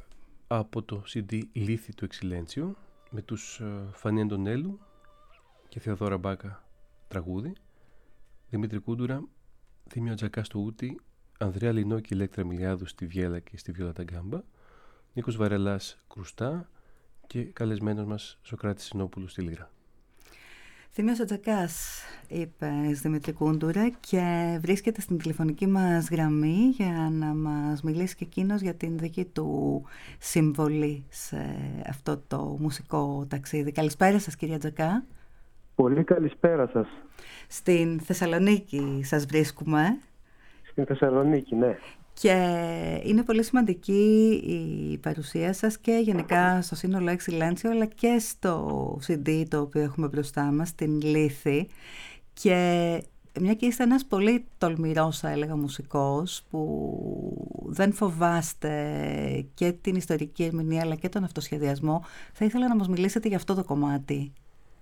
από το σι ντι Λύθη του Εξιλέντσιο με τους ε, Φανή Αντωνέλου και Θεοδόρα Μπάκα τραγούδι, Δημήτρη Κούντουρα, Θήμιο Τζακά στο ούτι, Ανδρέα Λινό και Ηλέκτρα Μιλιάδου στη βιέλα και στη βιόλα ταγκάμπα, Νίκος Βαρελάς κρουστά και καλεσμένος μας Σωκράτης Συνόπουλου στη λύρα. Θήμιος Ατζακάς, είπες, Δημήτρη Κούντουρα, και βρίσκεται στην τηλεφωνική μας γραμμή για να μας μιλήσει και εκείνος για την δική του συμβολή σε αυτό το μουσικό ταξίδι. Καλησπέρα σας, κυρία Ατζακά. Πολύ καλησπέρα σας. Στην Θεσσαλονίκη σας βρίσκουμε. Στην Θεσσαλονίκη, ναι. Και είναι πολύ σημαντική η παρουσία σας και γενικά στο σύνολο Εξιλένσιο, αλλά και στο σι ντι το οποίο έχουμε μπροστά μας, την Λύθη. Και μια και είστε ένας πολύ τολμηρός, θα έλεγα, μουσικός, που δεν φοβάστε και την ιστορική ερμηνεία αλλά και τον αυτοσχεδιασμό, θα ήθελα να μας μιλήσετε για αυτό το κομμάτι.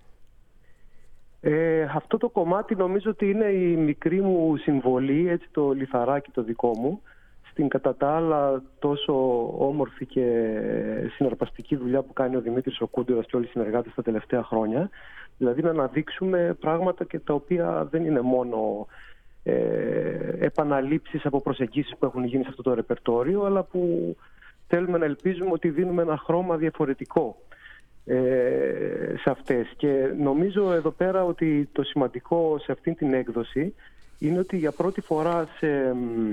Ε, αυτό το κομμάτι νομίζω ότι είναι η μικρή μου συμβολή, έτσι, το λιθαράκι το δικό μου, στην κατά τα άλλα τόσο όμορφη και συναρπαστική δουλειά που κάνει ο Δημήτρης ο Κούντουρας και όλοι οι συνεργάτες τα τελευταία χρόνια. Δηλαδή να αναδείξουμε πράγματα και τα οποία δεν είναι μόνο ε, επαναλήψεις από προσεγγίσεις που έχουν γίνει σε αυτό το ρεπερτόριο, αλλά που θέλουμε να ελπίζουμε ότι δίνουμε ένα χρώμα διαφορετικό ε, σε αυτές. Και νομίζω εδώ πέρα ότι το σημαντικό σε αυτήν την έκδοση είναι ότι για πρώτη φορά σε...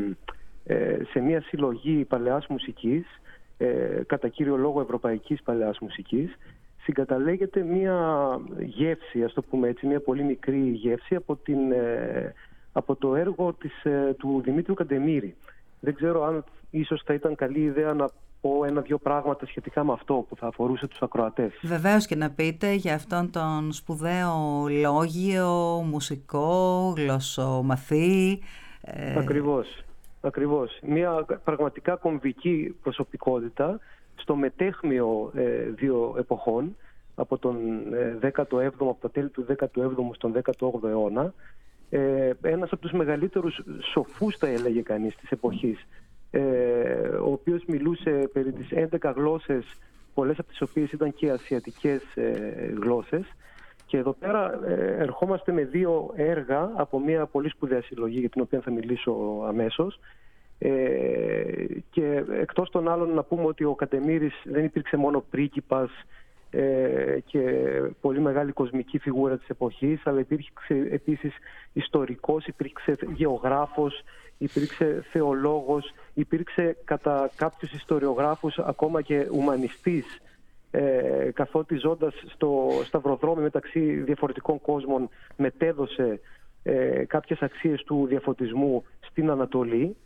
σε μια συλλογή παλαιάς μουσικής, ε, κατά κύριο λόγο ευρωπαϊκής παλαιάς μουσικής, συγκαταλέγεται μια γεύση, ας το πούμε έτσι, μια πολύ μικρή γεύση από, την, ε, από το έργο της, ε, του Δημήτριου Καντεμήρη. Δεν ξέρω αν ίσως θα ήταν καλή ιδέα να πω ένα-δυο πράγματα σχετικά με αυτό που θα αφορούσε τους ακροατές. Βεβαίως, και να πείτε για αυτόν τον σπουδαίο λόγιο, μουσικό, γλωσσομαθή. Ε... Ακριβώς. Ακριβώς. Μια πραγματικά κομβική προσωπικότητα στο μετέχμιο ε, δύο εποχών, από τον ε, δέκατο έβδομο, από τα τέλη του δέκατου έβδομου στον δέκατο όγδοο αιώνα. Ε, ένας από τους μεγαλύτερους σοφούς, θα έλεγε κανείς, της εποχής, ε, ο οποίος μιλούσε περί τις έντεκα γλώσσες, πολλές από τις οποίες ήταν και ασιατικές ε, γλώσσες. Και εδώ πέρα ε, ερχόμαστε με δύο έργα από μια πολύ σπουδαία συλλογή για την οποία θα μιλήσω αμέσως. Ε, και εκτός των άλλων να πούμε ότι ο Καντεμήρης δεν υπήρξε μόνο πρίγκιπας ε, και πολύ μεγάλη κοσμική φιγούρα της εποχής, αλλά υπήρξε επίσης ιστορικός, υπήρξε γεωγράφος, υπήρξε θεολόγος, υπήρξε κατά κάποιους ιστοριογράφους ακόμα και ουμανιστής, Ε, καθότι ζώντας στο σταυροδρόμι μεταξύ διαφορετικών κόσμων μετέδωσε ε, κάποιες αξίες του διαφωτισμού στην Ανατολή,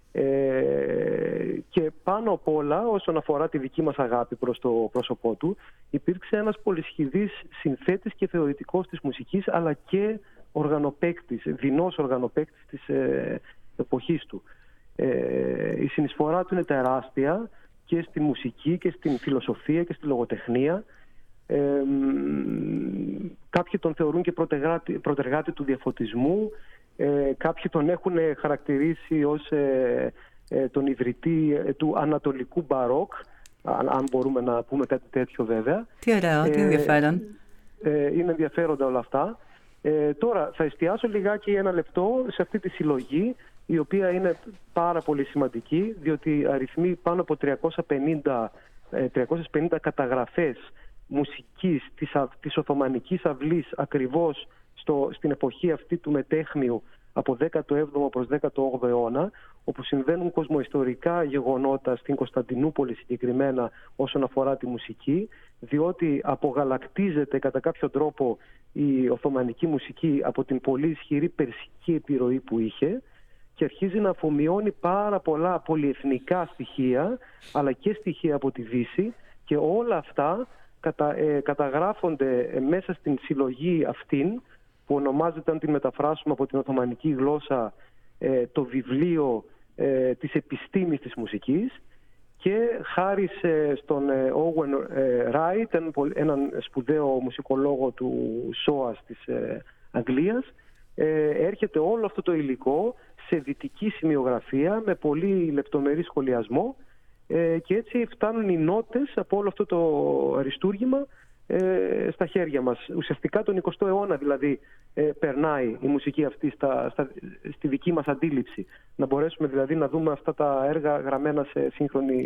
ε, και πάνω απ' όλα όσον αφορά τη δική μας αγάπη προς το πρόσωπό του υπήρξε ένας πολυσχηδής συνθέτης και θεωρητικός της μουσικής, αλλά και οργανοπαίκτης, δεινός οργανοπαίκτης της ε, εποχής του. Ε, η συνεισφορά του είναι τεράστια και στη μουσική και στην φιλοσοφία και στη λογοτεχνία. Ε, κάποιοι τον θεωρούν και πρωτεργάτη, πρωτεργάτη του διαφωτισμού, ε, κάποιοι τον έχουν χαρακτηρίσει ως ε, ε, τον ιδρυτή ε, του ανατολικού μπαρόκ, αν, αν μπορούμε να πούμε κάτι τέτοιο βέβαια. Τι ωραίο, τι ενδιαφέρον. Ε, ε, είναι ενδιαφέροντα όλα αυτά. Ε, τώρα θα εστιάσω λιγάκι ένα λεπτό σε αυτή τη συλλογή, η οποία είναι πάρα πολύ σημαντική, διότι αριθμεί πάνω από τριακόσιες πενήντα, τριακόσιες πενήντα καταγραφές μουσικής της, της Οθωμανικής αυλής ακριβώς στο, στην εποχή αυτή του μετέχμιου από δέκατο έβδομο προς δέκατο όγδοο αιώνα, όπου συμβαίνουν κοσμοϊστορικά γεγονότα στην Κωνσταντινούπολη συγκεκριμένα όσον αφορά τη μουσική, διότι απογαλακτίζεται κατά κάποιο τρόπο η Οθωμανική μουσική από την πολύ ισχυρή περσική επιρροή που είχε και αρχίζει να αφομοιώνει πάρα πολλά πολυεθνικά στοιχεία, αλλά και στοιχεία από τη Δύση, και όλα αυτά κατα, ε, καταγράφονται μέσα στην συλλογή αυτήν, που ονομάζεται, αν την μεταφράσουμε από την Οθωμανική γλώσσα, ε, το βιβλίο ε, της επιστήμης της μουσικής, και χάρη στον Owen Wright, έναν σπουδαίο μουσικολόγο του ΣΟΑΣ της ε, Αγγλίας, ε, έρχεται όλο αυτό το υλικό σε δυτική σημειογραφία με πολύ λεπτομερή σχολιασμό, ε, και έτσι φτάνουν οι νότες από όλο αυτό το αριστούργημα ε, στα χέρια μας. Ουσιαστικά τον εικοστό αιώνα δηλαδή ε, περνάει η μουσική αυτή στα, στα, στη δική μας αντίληψη. Να μπορέσουμε δηλαδή να δούμε αυτά τα έργα γραμμένα σε σύγχρονη,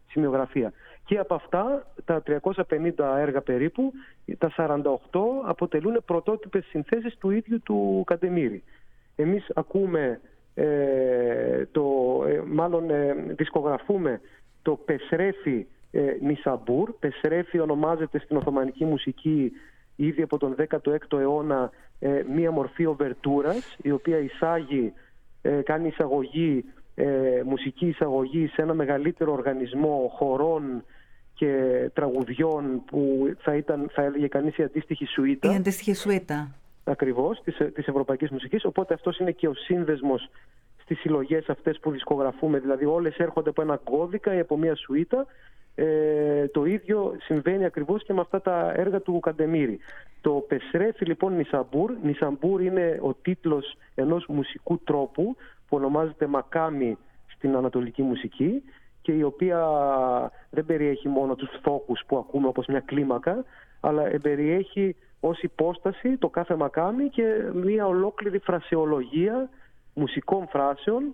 σημειογραφία. Και από αυτά, τα τριακόσια πενήντα έργα περίπου, τα σαράντα οκτώ αποτελούν πρωτότυπες συνθέσεις του ίδιου του Καντεμίρη. Εμείς ακούμε, ε, το, ε, μάλλον ε, δισκογραφούμε το Πεσρέφι ε, Νισαμπούρ. Πεσρέφι ονομάζεται στην Οθωμανική μουσική ήδη από τον δέκατο έκτο αιώνα ε, μία μορφή οβερτούρας, η οποία εισάγει, ε, κάνει εισαγωγή, ε, μουσική εισαγωγή σε ένα μεγαλύτερο οργανισμό χορών και τραγουδιών που θα, ήταν, θα έλεγε κανείς η αντίστοιχη σουίτα. Η αντίστοιχη σουίτα. Ακριβώς, της, της ευρωπαϊκής μουσικής. Οπότε αυτός είναι και ο σύνδεσμος στις συλλογές αυτές που δισκογραφούμε. Δηλαδή όλες έρχονται από ένα κώδικα ή από μια σουίτα. Ε, το ίδιο συμβαίνει ακριβώς και με αυτά τα έργα του Καντεμίρη. Το Πεσρέφι λοιπόν Νισαμπούρ. Νισαμπούρ είναι ο τίτλος ενός μουσικού τρόπου που ονομάζεται μακάμι στην ανατολική μουσική και η οποία δεν περιέχει μόνο τους θόκους που ακούμε όπως μια κλίμακα, αλλά περιέχει ως υπόσταση το κάθε μακάμι και μια ολόκληρη φρασεολογία μουσικών φράσεων,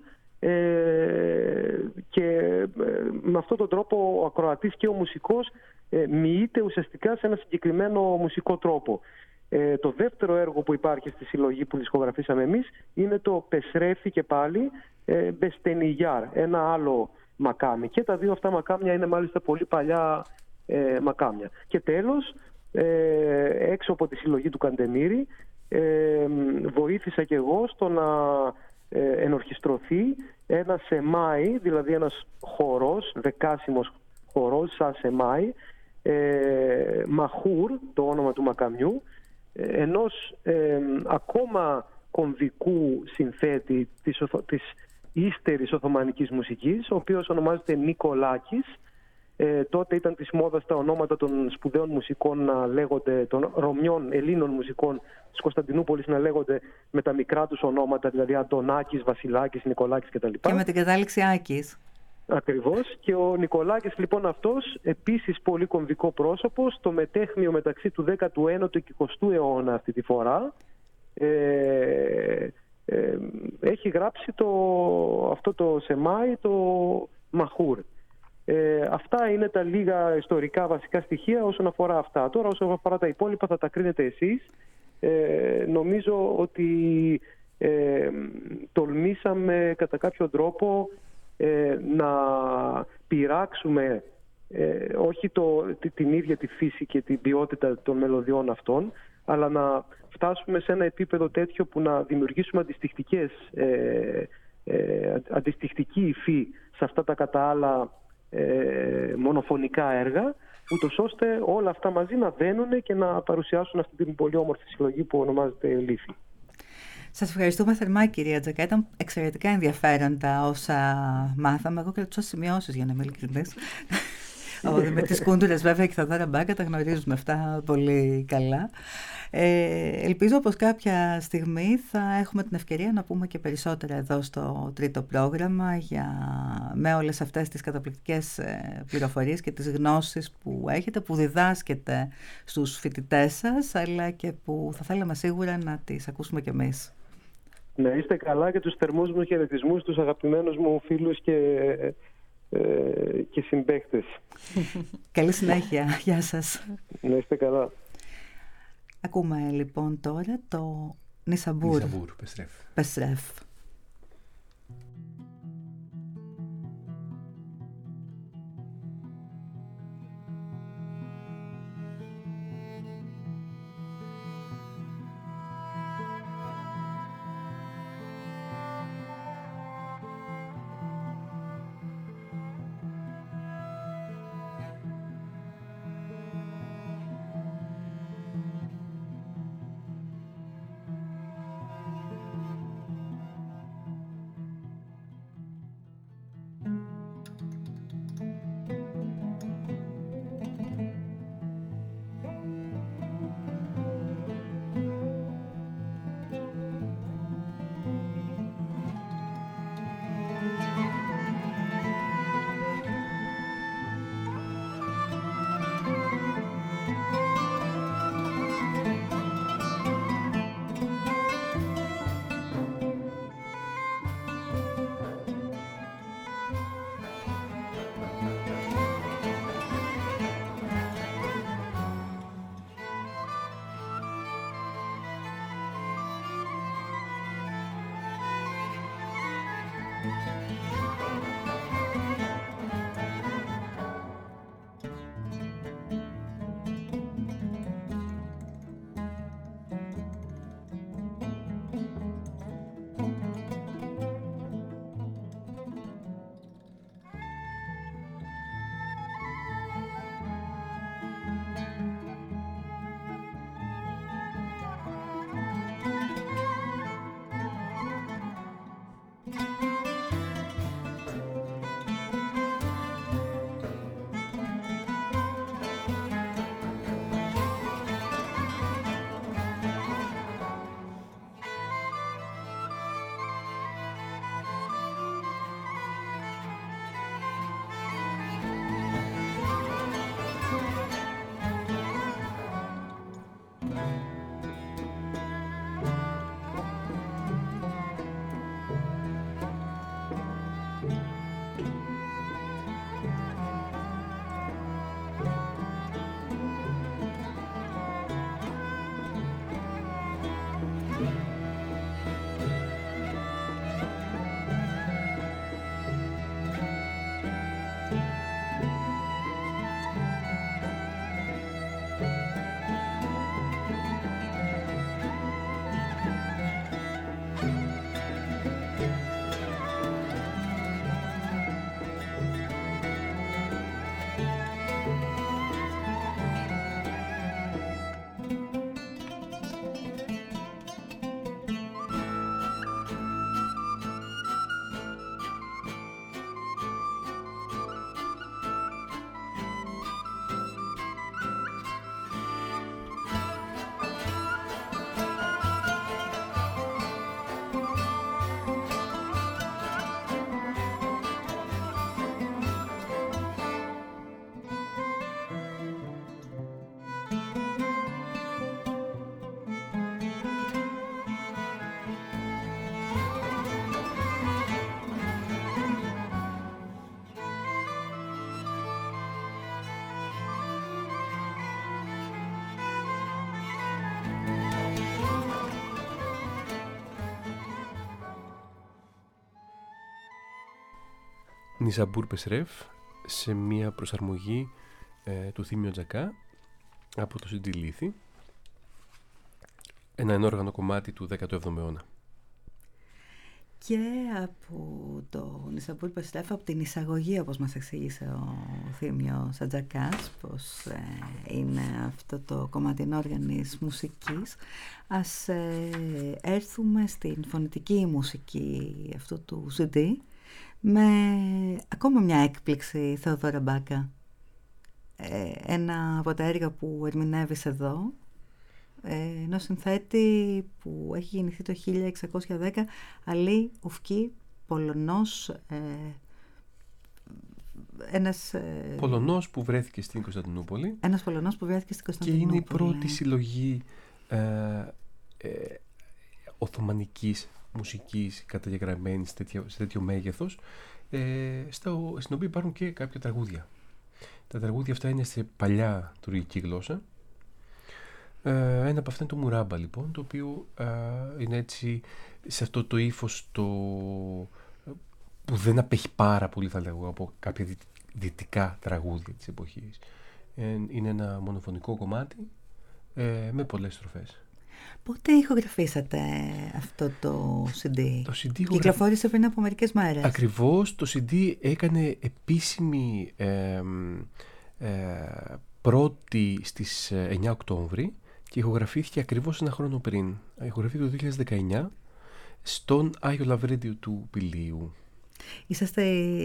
ε, και ε, με αυτόν τον τρόπο ο ακροατής και ο μουσικός ε, μοιείται ουσιαστικά σε ένα συγκεκριμένο μουσικό τρόπο. Ε, το δεύτερο έργο που υπάρχει στη συλλογή που δισκογραφήσαμε εμείς είναι το Πεσρέφι και πάλι ε, Μπεστενιγιάρ, ένα άλλο μακάμι. Και τα δύο αυτά μακάμια είναι μάλιστα πολύ παλιά ε, μακάμια. Και τέλος, ε, έξω από τη συλλογή του Καντεμίρη, ε, βοήθησα και εγώ στο να ε, ενορχιστρωθεί ένα σεμάι, δηλαδή ένας χορός, δεκάσιμος χορός σαν σεμάι, ε, Μαχούρ, το όνομα του μακαμιού, ε, ενός ε, ακόμα κομβικού συνθέτη της, της ύστερης Οθωμανικής μουσικής, ο οποίος ονομάζεται Νικολάκης. Ε, τότε ήταν της μόδας τα ονόματα των σπουδαίων μουσικών να λέγονται, των Ρωμιών Ελλήνων μουσικών της Κωνσταντινούπολης να λέγονται με τα μικρά τους ονόματα, δηλαδή Αντωνάκης, Βασιλάκης, Νικολάκης κτλ. Και με την κατάληξη Άκης. Ακριβώς. Και ο Νικολάκης λοιπόν αυτός, επίσης πολύ κομβικό πρόσωπο, στο μετέχμιο μεταξύ του δέκατου ένατου και εικοστού αιώνα αυτή τη φορά, ε, ε, έχει γράψει το, αυτό το σεμάι, το Μαχούρ. Ε, αυτά είναι τα λίγα ιστορικά βασικά στοιχεία όσον αφορά αυτά. Τώρα όσον αφορά τα υπόλοιπα θα τα κρίνετε εσείς. Ε, νομίζω ότι ε, τολμήσαμε κατά κάποιο τρόπο ε, να πειράξουμε ε, όχι το, την ίδια τη φύση και την ποιότητα των μελωδιών αυτών, αλλά να φτάσουμε σε ένα επίπεδο τέτοιο που να δημιουργήσουμε αντιστοιχτικές, ε, ε, αντιστοιχτική υφή σε αυτά τα κατά άλλα ε, μονοφωνικά έργα, ούτως ώστε όλα αυτά μαζί να δένουν και να παρουσιάσουν αυτή την πολύ όμορφη συλλογή που ονομάζεται Λύθη. Σας ευχαριστούμε θερμά, κυρία Τζακά. Ήταν εξαιρετικά ενδιαφέροντα όσα μάθαμε. Εγώ κρατούσα σημειώσεις, για να είμαι ειλικρινής. Με τις κούντουρες βέβαια και θα δω ραμπάκα, τα γνωρίζουμε αυτά πολύ καλά. Ε, ελπίζω πως κάποια στιγμή θα έχουμε την ευκαιρία να πούμε και περισσότερα εδώ στο τρίτο πρόγραμμα για, με όλες αυτές τις καταπληκτικές πληροφορίες και τις γνώσεις που έχετε, που διδάσκετε στους φοιτητές σας, αλλά και που θα θέλαμε σίγουρα να τις ακούσουμε κι εμείς. Να είστε καλά και τους θερμούς μου χαιρετισμούς στους αγαπημένους μου φίλους και, ε, και συμπαίκτες. Καλή συνέχεια. Γεια σας. Να είστε καλά. Ακούμε λοιπόν τώρα το Νισαμπούρ. Νισαμπούρ, Πεσρέφ. Πεσρέφ. Νισαμπούρ Πεσρέφ σε μια προσαρμογή ε, του Θήμιο Τζακά από το σι ντι Λύθη, ένα ενόργανο κομμάτι του δέκατου έβδομου αιώνα. Και από το Νισαμπούρ Πεσρέφ, από την εισαγωγή, όπως μας εξήγησε ο Θήμιος Ατζακάς, πως ε, είναι αυτό το κομμάτι ενόργανης μουσικής, ας ε, έρθουμε στην φωνητική μουσική αυτού του σι ντι με ακόμα μια έκπληξη, Θεοδόρα Μπάκα. Ε, ένα από τα έργα που ερμηνεύεις εδώ, ενός συνθέτη που έχει γεννηθεί το χίλια εξακόσια δέκα, Αλή Ουφκή, Πολωνός, ε, ένας... Ε, Πολωνός που βρέθηκε στην Κωνσταντινούπολη. Ένας Πολωνός που βρέθηκε στην Κωνσταντινούπολη. Και είναι η πρώτη συλλογή ε, ε, οθωμανικής μουσικής καταγεγραμμένη σε τέτοιο, σε τέτοιο μέγεθος, ε, στο, στην οποία υπάρχουν και κάποια τραγούδια. Τα τραγούδια αυτά είναι σε παλιά τουρκική γλώσσα. Ε, ένα από αυτά είναι το Μουράμπα, λοιπόν, το οποίο ε, είναι έτσι σε αυτό το ύφος το, που δεν απέχει πάρα πολύ, θα λέγω, από κάποια δυτ, δυτικά τραγούδια της εποχής. Ε, είναι ένα μονοφωνικό κομμάτι ε, με πολλές στροφές. Πότε ηχογραφήσατε αυτό το σι ντι? Το σι ντι κυκλοφόρησε πριν από μερικές μέρες. Ακριβώς, το σι ντι έκανε επίσημη ε, ε, πρώτη στις εννιά Οκτώβρη και ηχογραφήθηκε ακριβώς ένα χρόνο πριν. Ηχογραφήθηκε το δύο χιλιάδες δεκαεννιά στον Άγιο Λαβρέντιο του Πηλίου. Είσαστε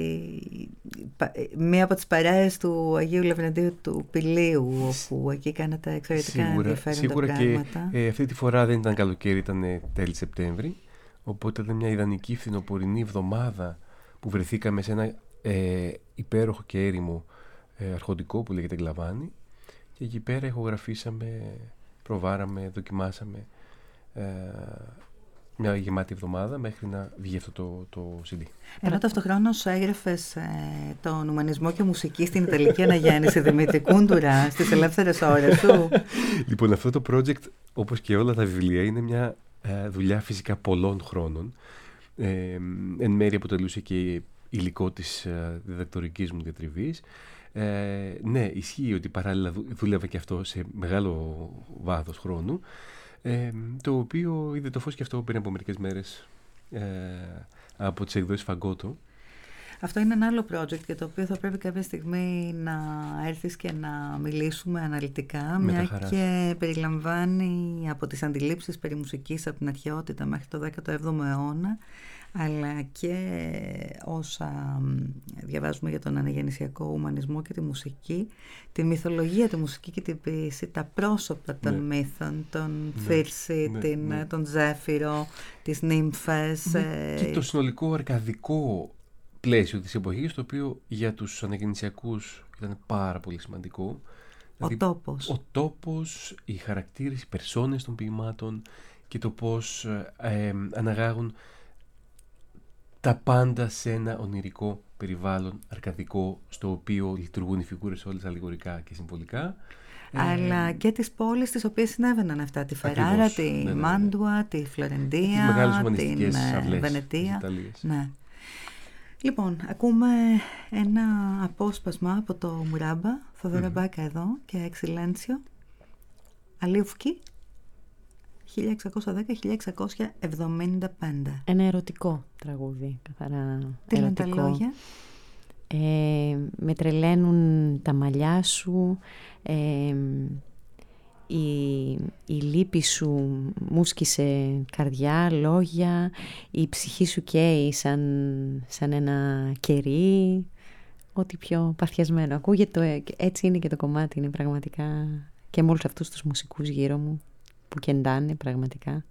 μία από τις παρέες του Αγίου Λαβρεντίου του Πηλίου, όπου εκεί κάνατε εξαιρετικά ενδιαφέροντα σίγουρα πράγματα. Και ε, αυτή τη φορά δεν ήταν καλοκαίρι, ήταν τέλη Σεπτέμβρη, οπότε ήταν μια ιδανική φθινοπορεινή εβδομάδα που βρεθήκαμε σε ένα ε, υπέροχο και έρημο ε, αρχοντικό που λέγεται Γκλαβάνι, και εκεί πέρα ηχογραφήσαμε, προβάραμε, δοκιμάσαμε ε, μια γεμάτη εβδομάδα μέχρι να βγει αυτό το, το σι ντι. Ενώ ταυτοχρόνως έγραφες ε, τον ουμανισμό και μουσική στην Ιταλική Αναγέννηση, Δημήτρη Κούντουρα, στις ελεύθερες ώρες σου. Λοιπόν, αυτό το project, όπως και όλα τα βιβλία, είναι μια ε, δουλειά φυσικά πολλών χρόνων. Ε, εν μέρει αποτελούσε και υλικό της ε, διδακτορικής μου διατριβής. Ε, ναι, ισχύει ότι παράλληλα δούλευα και αυτό σε μεγάλο βάθος χρόνου, ε, το οποίο είδε το φως και αυτό πριν από μερικές μέρες ε, από τις εκδόσεις Φαγκότο. Αυτό είναι ένα άλλο project για το οποίο θα πρέπει κάποια στιγμή να έρθεις και να μιλήσουμε αναλυτικά, μια και περιλαμβάνει από τις αντιλήψεις περί μουσικής από την αρχαιότητα μέχρι το δέκατο έβδομο αιώνα, αλλά και όσα διαβάζουμε για τον αναγεννησιακό ουμανισμό και τη μουσική, τη μυθολογία, τη μουσική και την ποίηση, τα πρόσωπα των ναι. μύθων, τον ναι. Θύρση, ναι. την, ναι. τον Ζέφυρο, τις νύμφες. Ναι. Και το συνολικό αρκαδικό πλαίσιο της εποχής, το οποίο για τους αναγεννησιακούς ήταν πάρα πολύ σημαντικό. Ο δηλαδή, τόπος. Ο τόπος, οι χαρακτήρες, οι περσόνες των ποιημάτων και το πώς ε, ε, αναγάγουν τα πάντα σε ένα ονειρικό περιβάλλον αρκαδικό, στο οποίο λειτουργούν οι φιγούρες όλες αλληγορικά και συμβολικά. Αλλά ε, και τις πόλεις τις οποίες συνέβαιναν αυτά, τη Φεράρα, ακριβώς, τη ναι, ναι, ναι. Μάντουα, τη Φλωρεντία, την Βενετία. Ναι. Λοιπόν, ακούμε ένα απόσπασμα από το Μουράμπα, Θεοδόρα mm-hmm. Μπάκα εδώ και Εξιλένσιο, Αλή Ουφκή, χίλια εξακόσια δέκα με χίλια εξακόσια εβδομήντα πέντε. Ένα ερωτικό τραγούδι, καθαρά τι ερωτικό. Τι λένε τα λόγια? Ε, με τρελαίνουν τα μαλλιά σου, ε, η, η λύπη σου μου σκίσε καρδιά, λόγια, η ψυχή σου καίει σαν, σαν ένα κερί, ό,τι πιο παθιασμένο. Ακούγεται, έτσι είναι και το κομμάτι, είναι πραγματικά, και με όλους αυτούς τους μουσικούς γύρω μου που κεντάνε πραγματικά.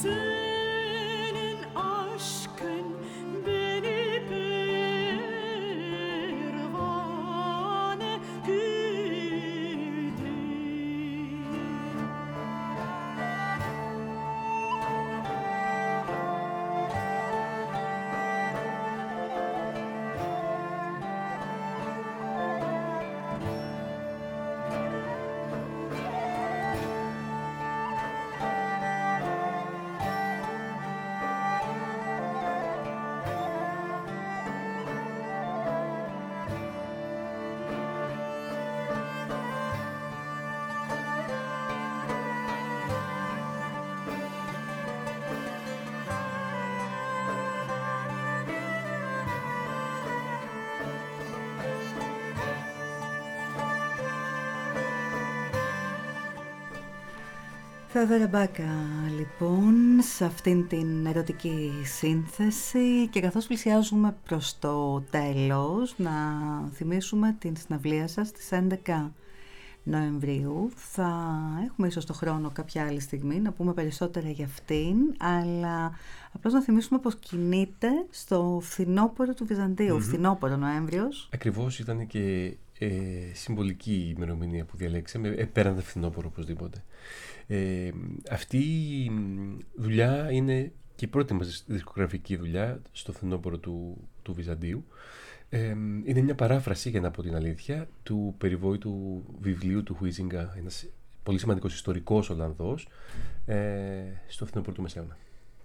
Θεοδόρα Μπάκα, λοιπόν, σε αυτήν την ερωτική σύνθεση, και καθώς πλησιάζουμε προς το τέλος, να θυμίσουμε την συναυλία σας στις έντεκα Νοεμβρίου. Θα έχουμε ίσως το χρόνο κάποια άλλη στιγμή να πούμε περισσότερα για αυτήν, αλλά απλώς να θυμίσουμε πως κινείται στο φθινόπωρο του Βυζαντίου. Mm-hmm. Φθινόπωρο Νοέμβριος. Ακριβώς, ήταν και ε, συμβολική η ημερομηνία που διαλέξαμε, ε, πέραν το φθινόπωρο οπωσδήποτε. Ε, αυτή η δουλειά είναι και η πρώτη μας δισκογραφική δουλειά στο φθινόπωρο του, του Βυζαντίου. Ε, είναι μια παράφραση, για να πω την αλήθεια, του περιβόητου βιβλίου του Χουίζιγκα, ένας πολύ σημαντικός ιστορικός Ολλανδός, ε, στο φθινόπωρο του Μεσαίωνα.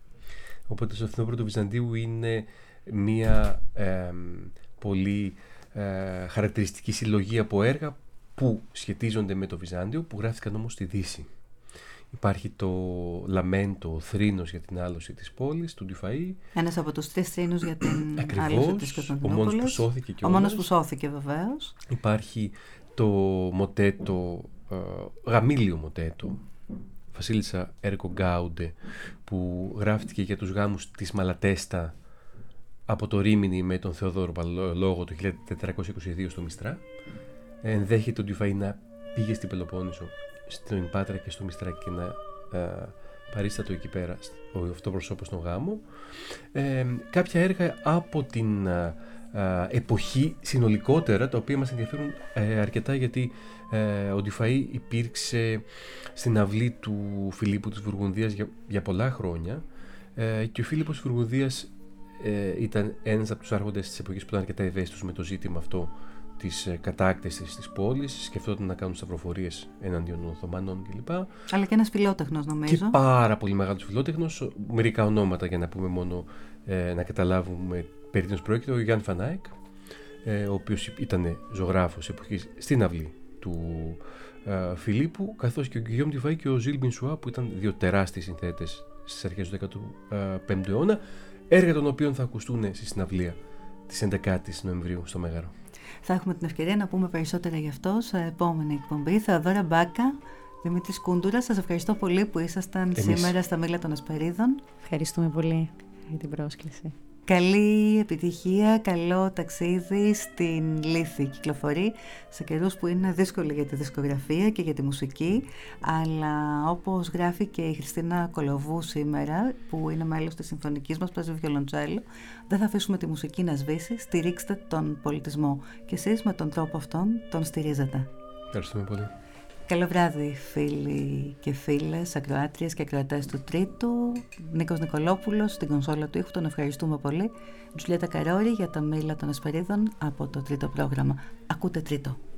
Οπότε στο φθινόπωρο του Βυζαντίου είναι μια ε, πολύ ε, χαρακτηριστική συλλογή από έργα που σχετίζονται με το Βυζάντιο, που γράφτηκαν όμως στη Δύση. Υπάρχει το λαμέντο, ο θρήνος για την άλωση της πόλης, του Ντιουφαΐ. Ένας από τους τρεις θρήνους για την Ακριβώς, άλωση της Κωνσταντινούπολης. ο μόνος που σώθηκε και ο μόνος που σώθηκε βεβαίως. Υπάρχει το μοτέτο, ε, γαμήλιο μοτέτο, Βασίλισσα Έρκο Γκάουντε, που γράφτηκε για τους γάμους της Μαλατέστα από το Ρήμινι με τον Θεοδόρο Παλαιολόγο το χίλια τετρακόσια είκοσι δύο στο Μιστρά. Ενδέχεται ο Ντιουφαΐ να πήγε στην Πελοπόννησο, στην Πάτρα και στο Μιστρά, και να ε, παρίστατο εκεί πέρα ο αυτοπροσώπος στον γάμο. Ε, κάποια έργα από την ε, ε, εποχή συνολικότερα, τα οποία μας ενδιαφέρουν ε, αρκετά, γιατί ε, ο Ντιουφαΐ υπήρξε στην αυλή του Φιλίππου της Βουργουνδίας για, για πολλά χρόνια, ε, και ο Φίλιππος της Βουργουνδίας ε, ήταν ένας από τους άρχοντες της εποχής που ήταν αρκετά ευαίσθητος με το ζήτημα αυτό της κατάκτησης της πόλης, σκεφτόταν να κάνουν σταυροφορίες εναντίον των Οθωμανών κλπ. Αλλά και ένας φιλότεχνος, νομίζω. Και πάρα πολύ μεγάλος φιλότεχνος. Μερικά ονόματα για να πούμε μόνο, ε, να καταλάβουμε περί τίνος πρόκειται. Ο Γιάνν Φανάεκ, ε, ο οποίος ήταν ζωγράφος εποχής στην αυλή του ε, Φιλίππου, καθώς και ο Γκυγιόμ Ντιουφαΐ και ο Ζιλ Μπινσουά, που ήταν δύο τεράστιοι συνθέτες στις αρχές του δέκατου πέμπτου αιώνα, έργα των οποίων θα ακουστούν στη συναυλία της έντεκας Νοεμβρίου στο Μέγαρο. Θα έχουμε την ευκαιρία να πούμε περισσότερα γι' αυτό σε επόμενη εκπομπή. Θεοδόρα Μπάκα, Δημήτρης Κούντουρας, σας ευχαριστώ πολύ που ήσασταν Εμείς. σήμερα στα Μήλα των Ασπερίδων. Ευχαριστούμε πολύ για την πρόσκληση. Καλή επιτυχία, καλό ταξίδι στην Λύθη. Κυκλοφορεί σε καιρούς που είναι δύσκολοι για τη δισκογραφία και για τη μουσική, αλλά όπως γράφει και η Χριστίνα Κολοβού σήμερα, που είναι μέλος της συμφωνικής μας, παίζει βιολοντσέλο, δεν θα αφήσουμε τη μουσική να σβήσει, στηρίξτε τον πολιτισμό. Και εσείς με τον τρόπο αυτόν τον στηρίζετε. Ευχαριστούμε πολύ. Καλό βράδυ, φίλοι και φίλες, ακροάτριες και ακροατές του Τρίτου. Νίκος Νικολόπουλος στην κονσόλα του ήχου, τον ευχαριστούμε πολύ. Τζουλιέτα Καρόρη για τα Μήλα των Ασπερίδων από το Τρίτο πρόγραμμα. Ακούτε Τρίτο.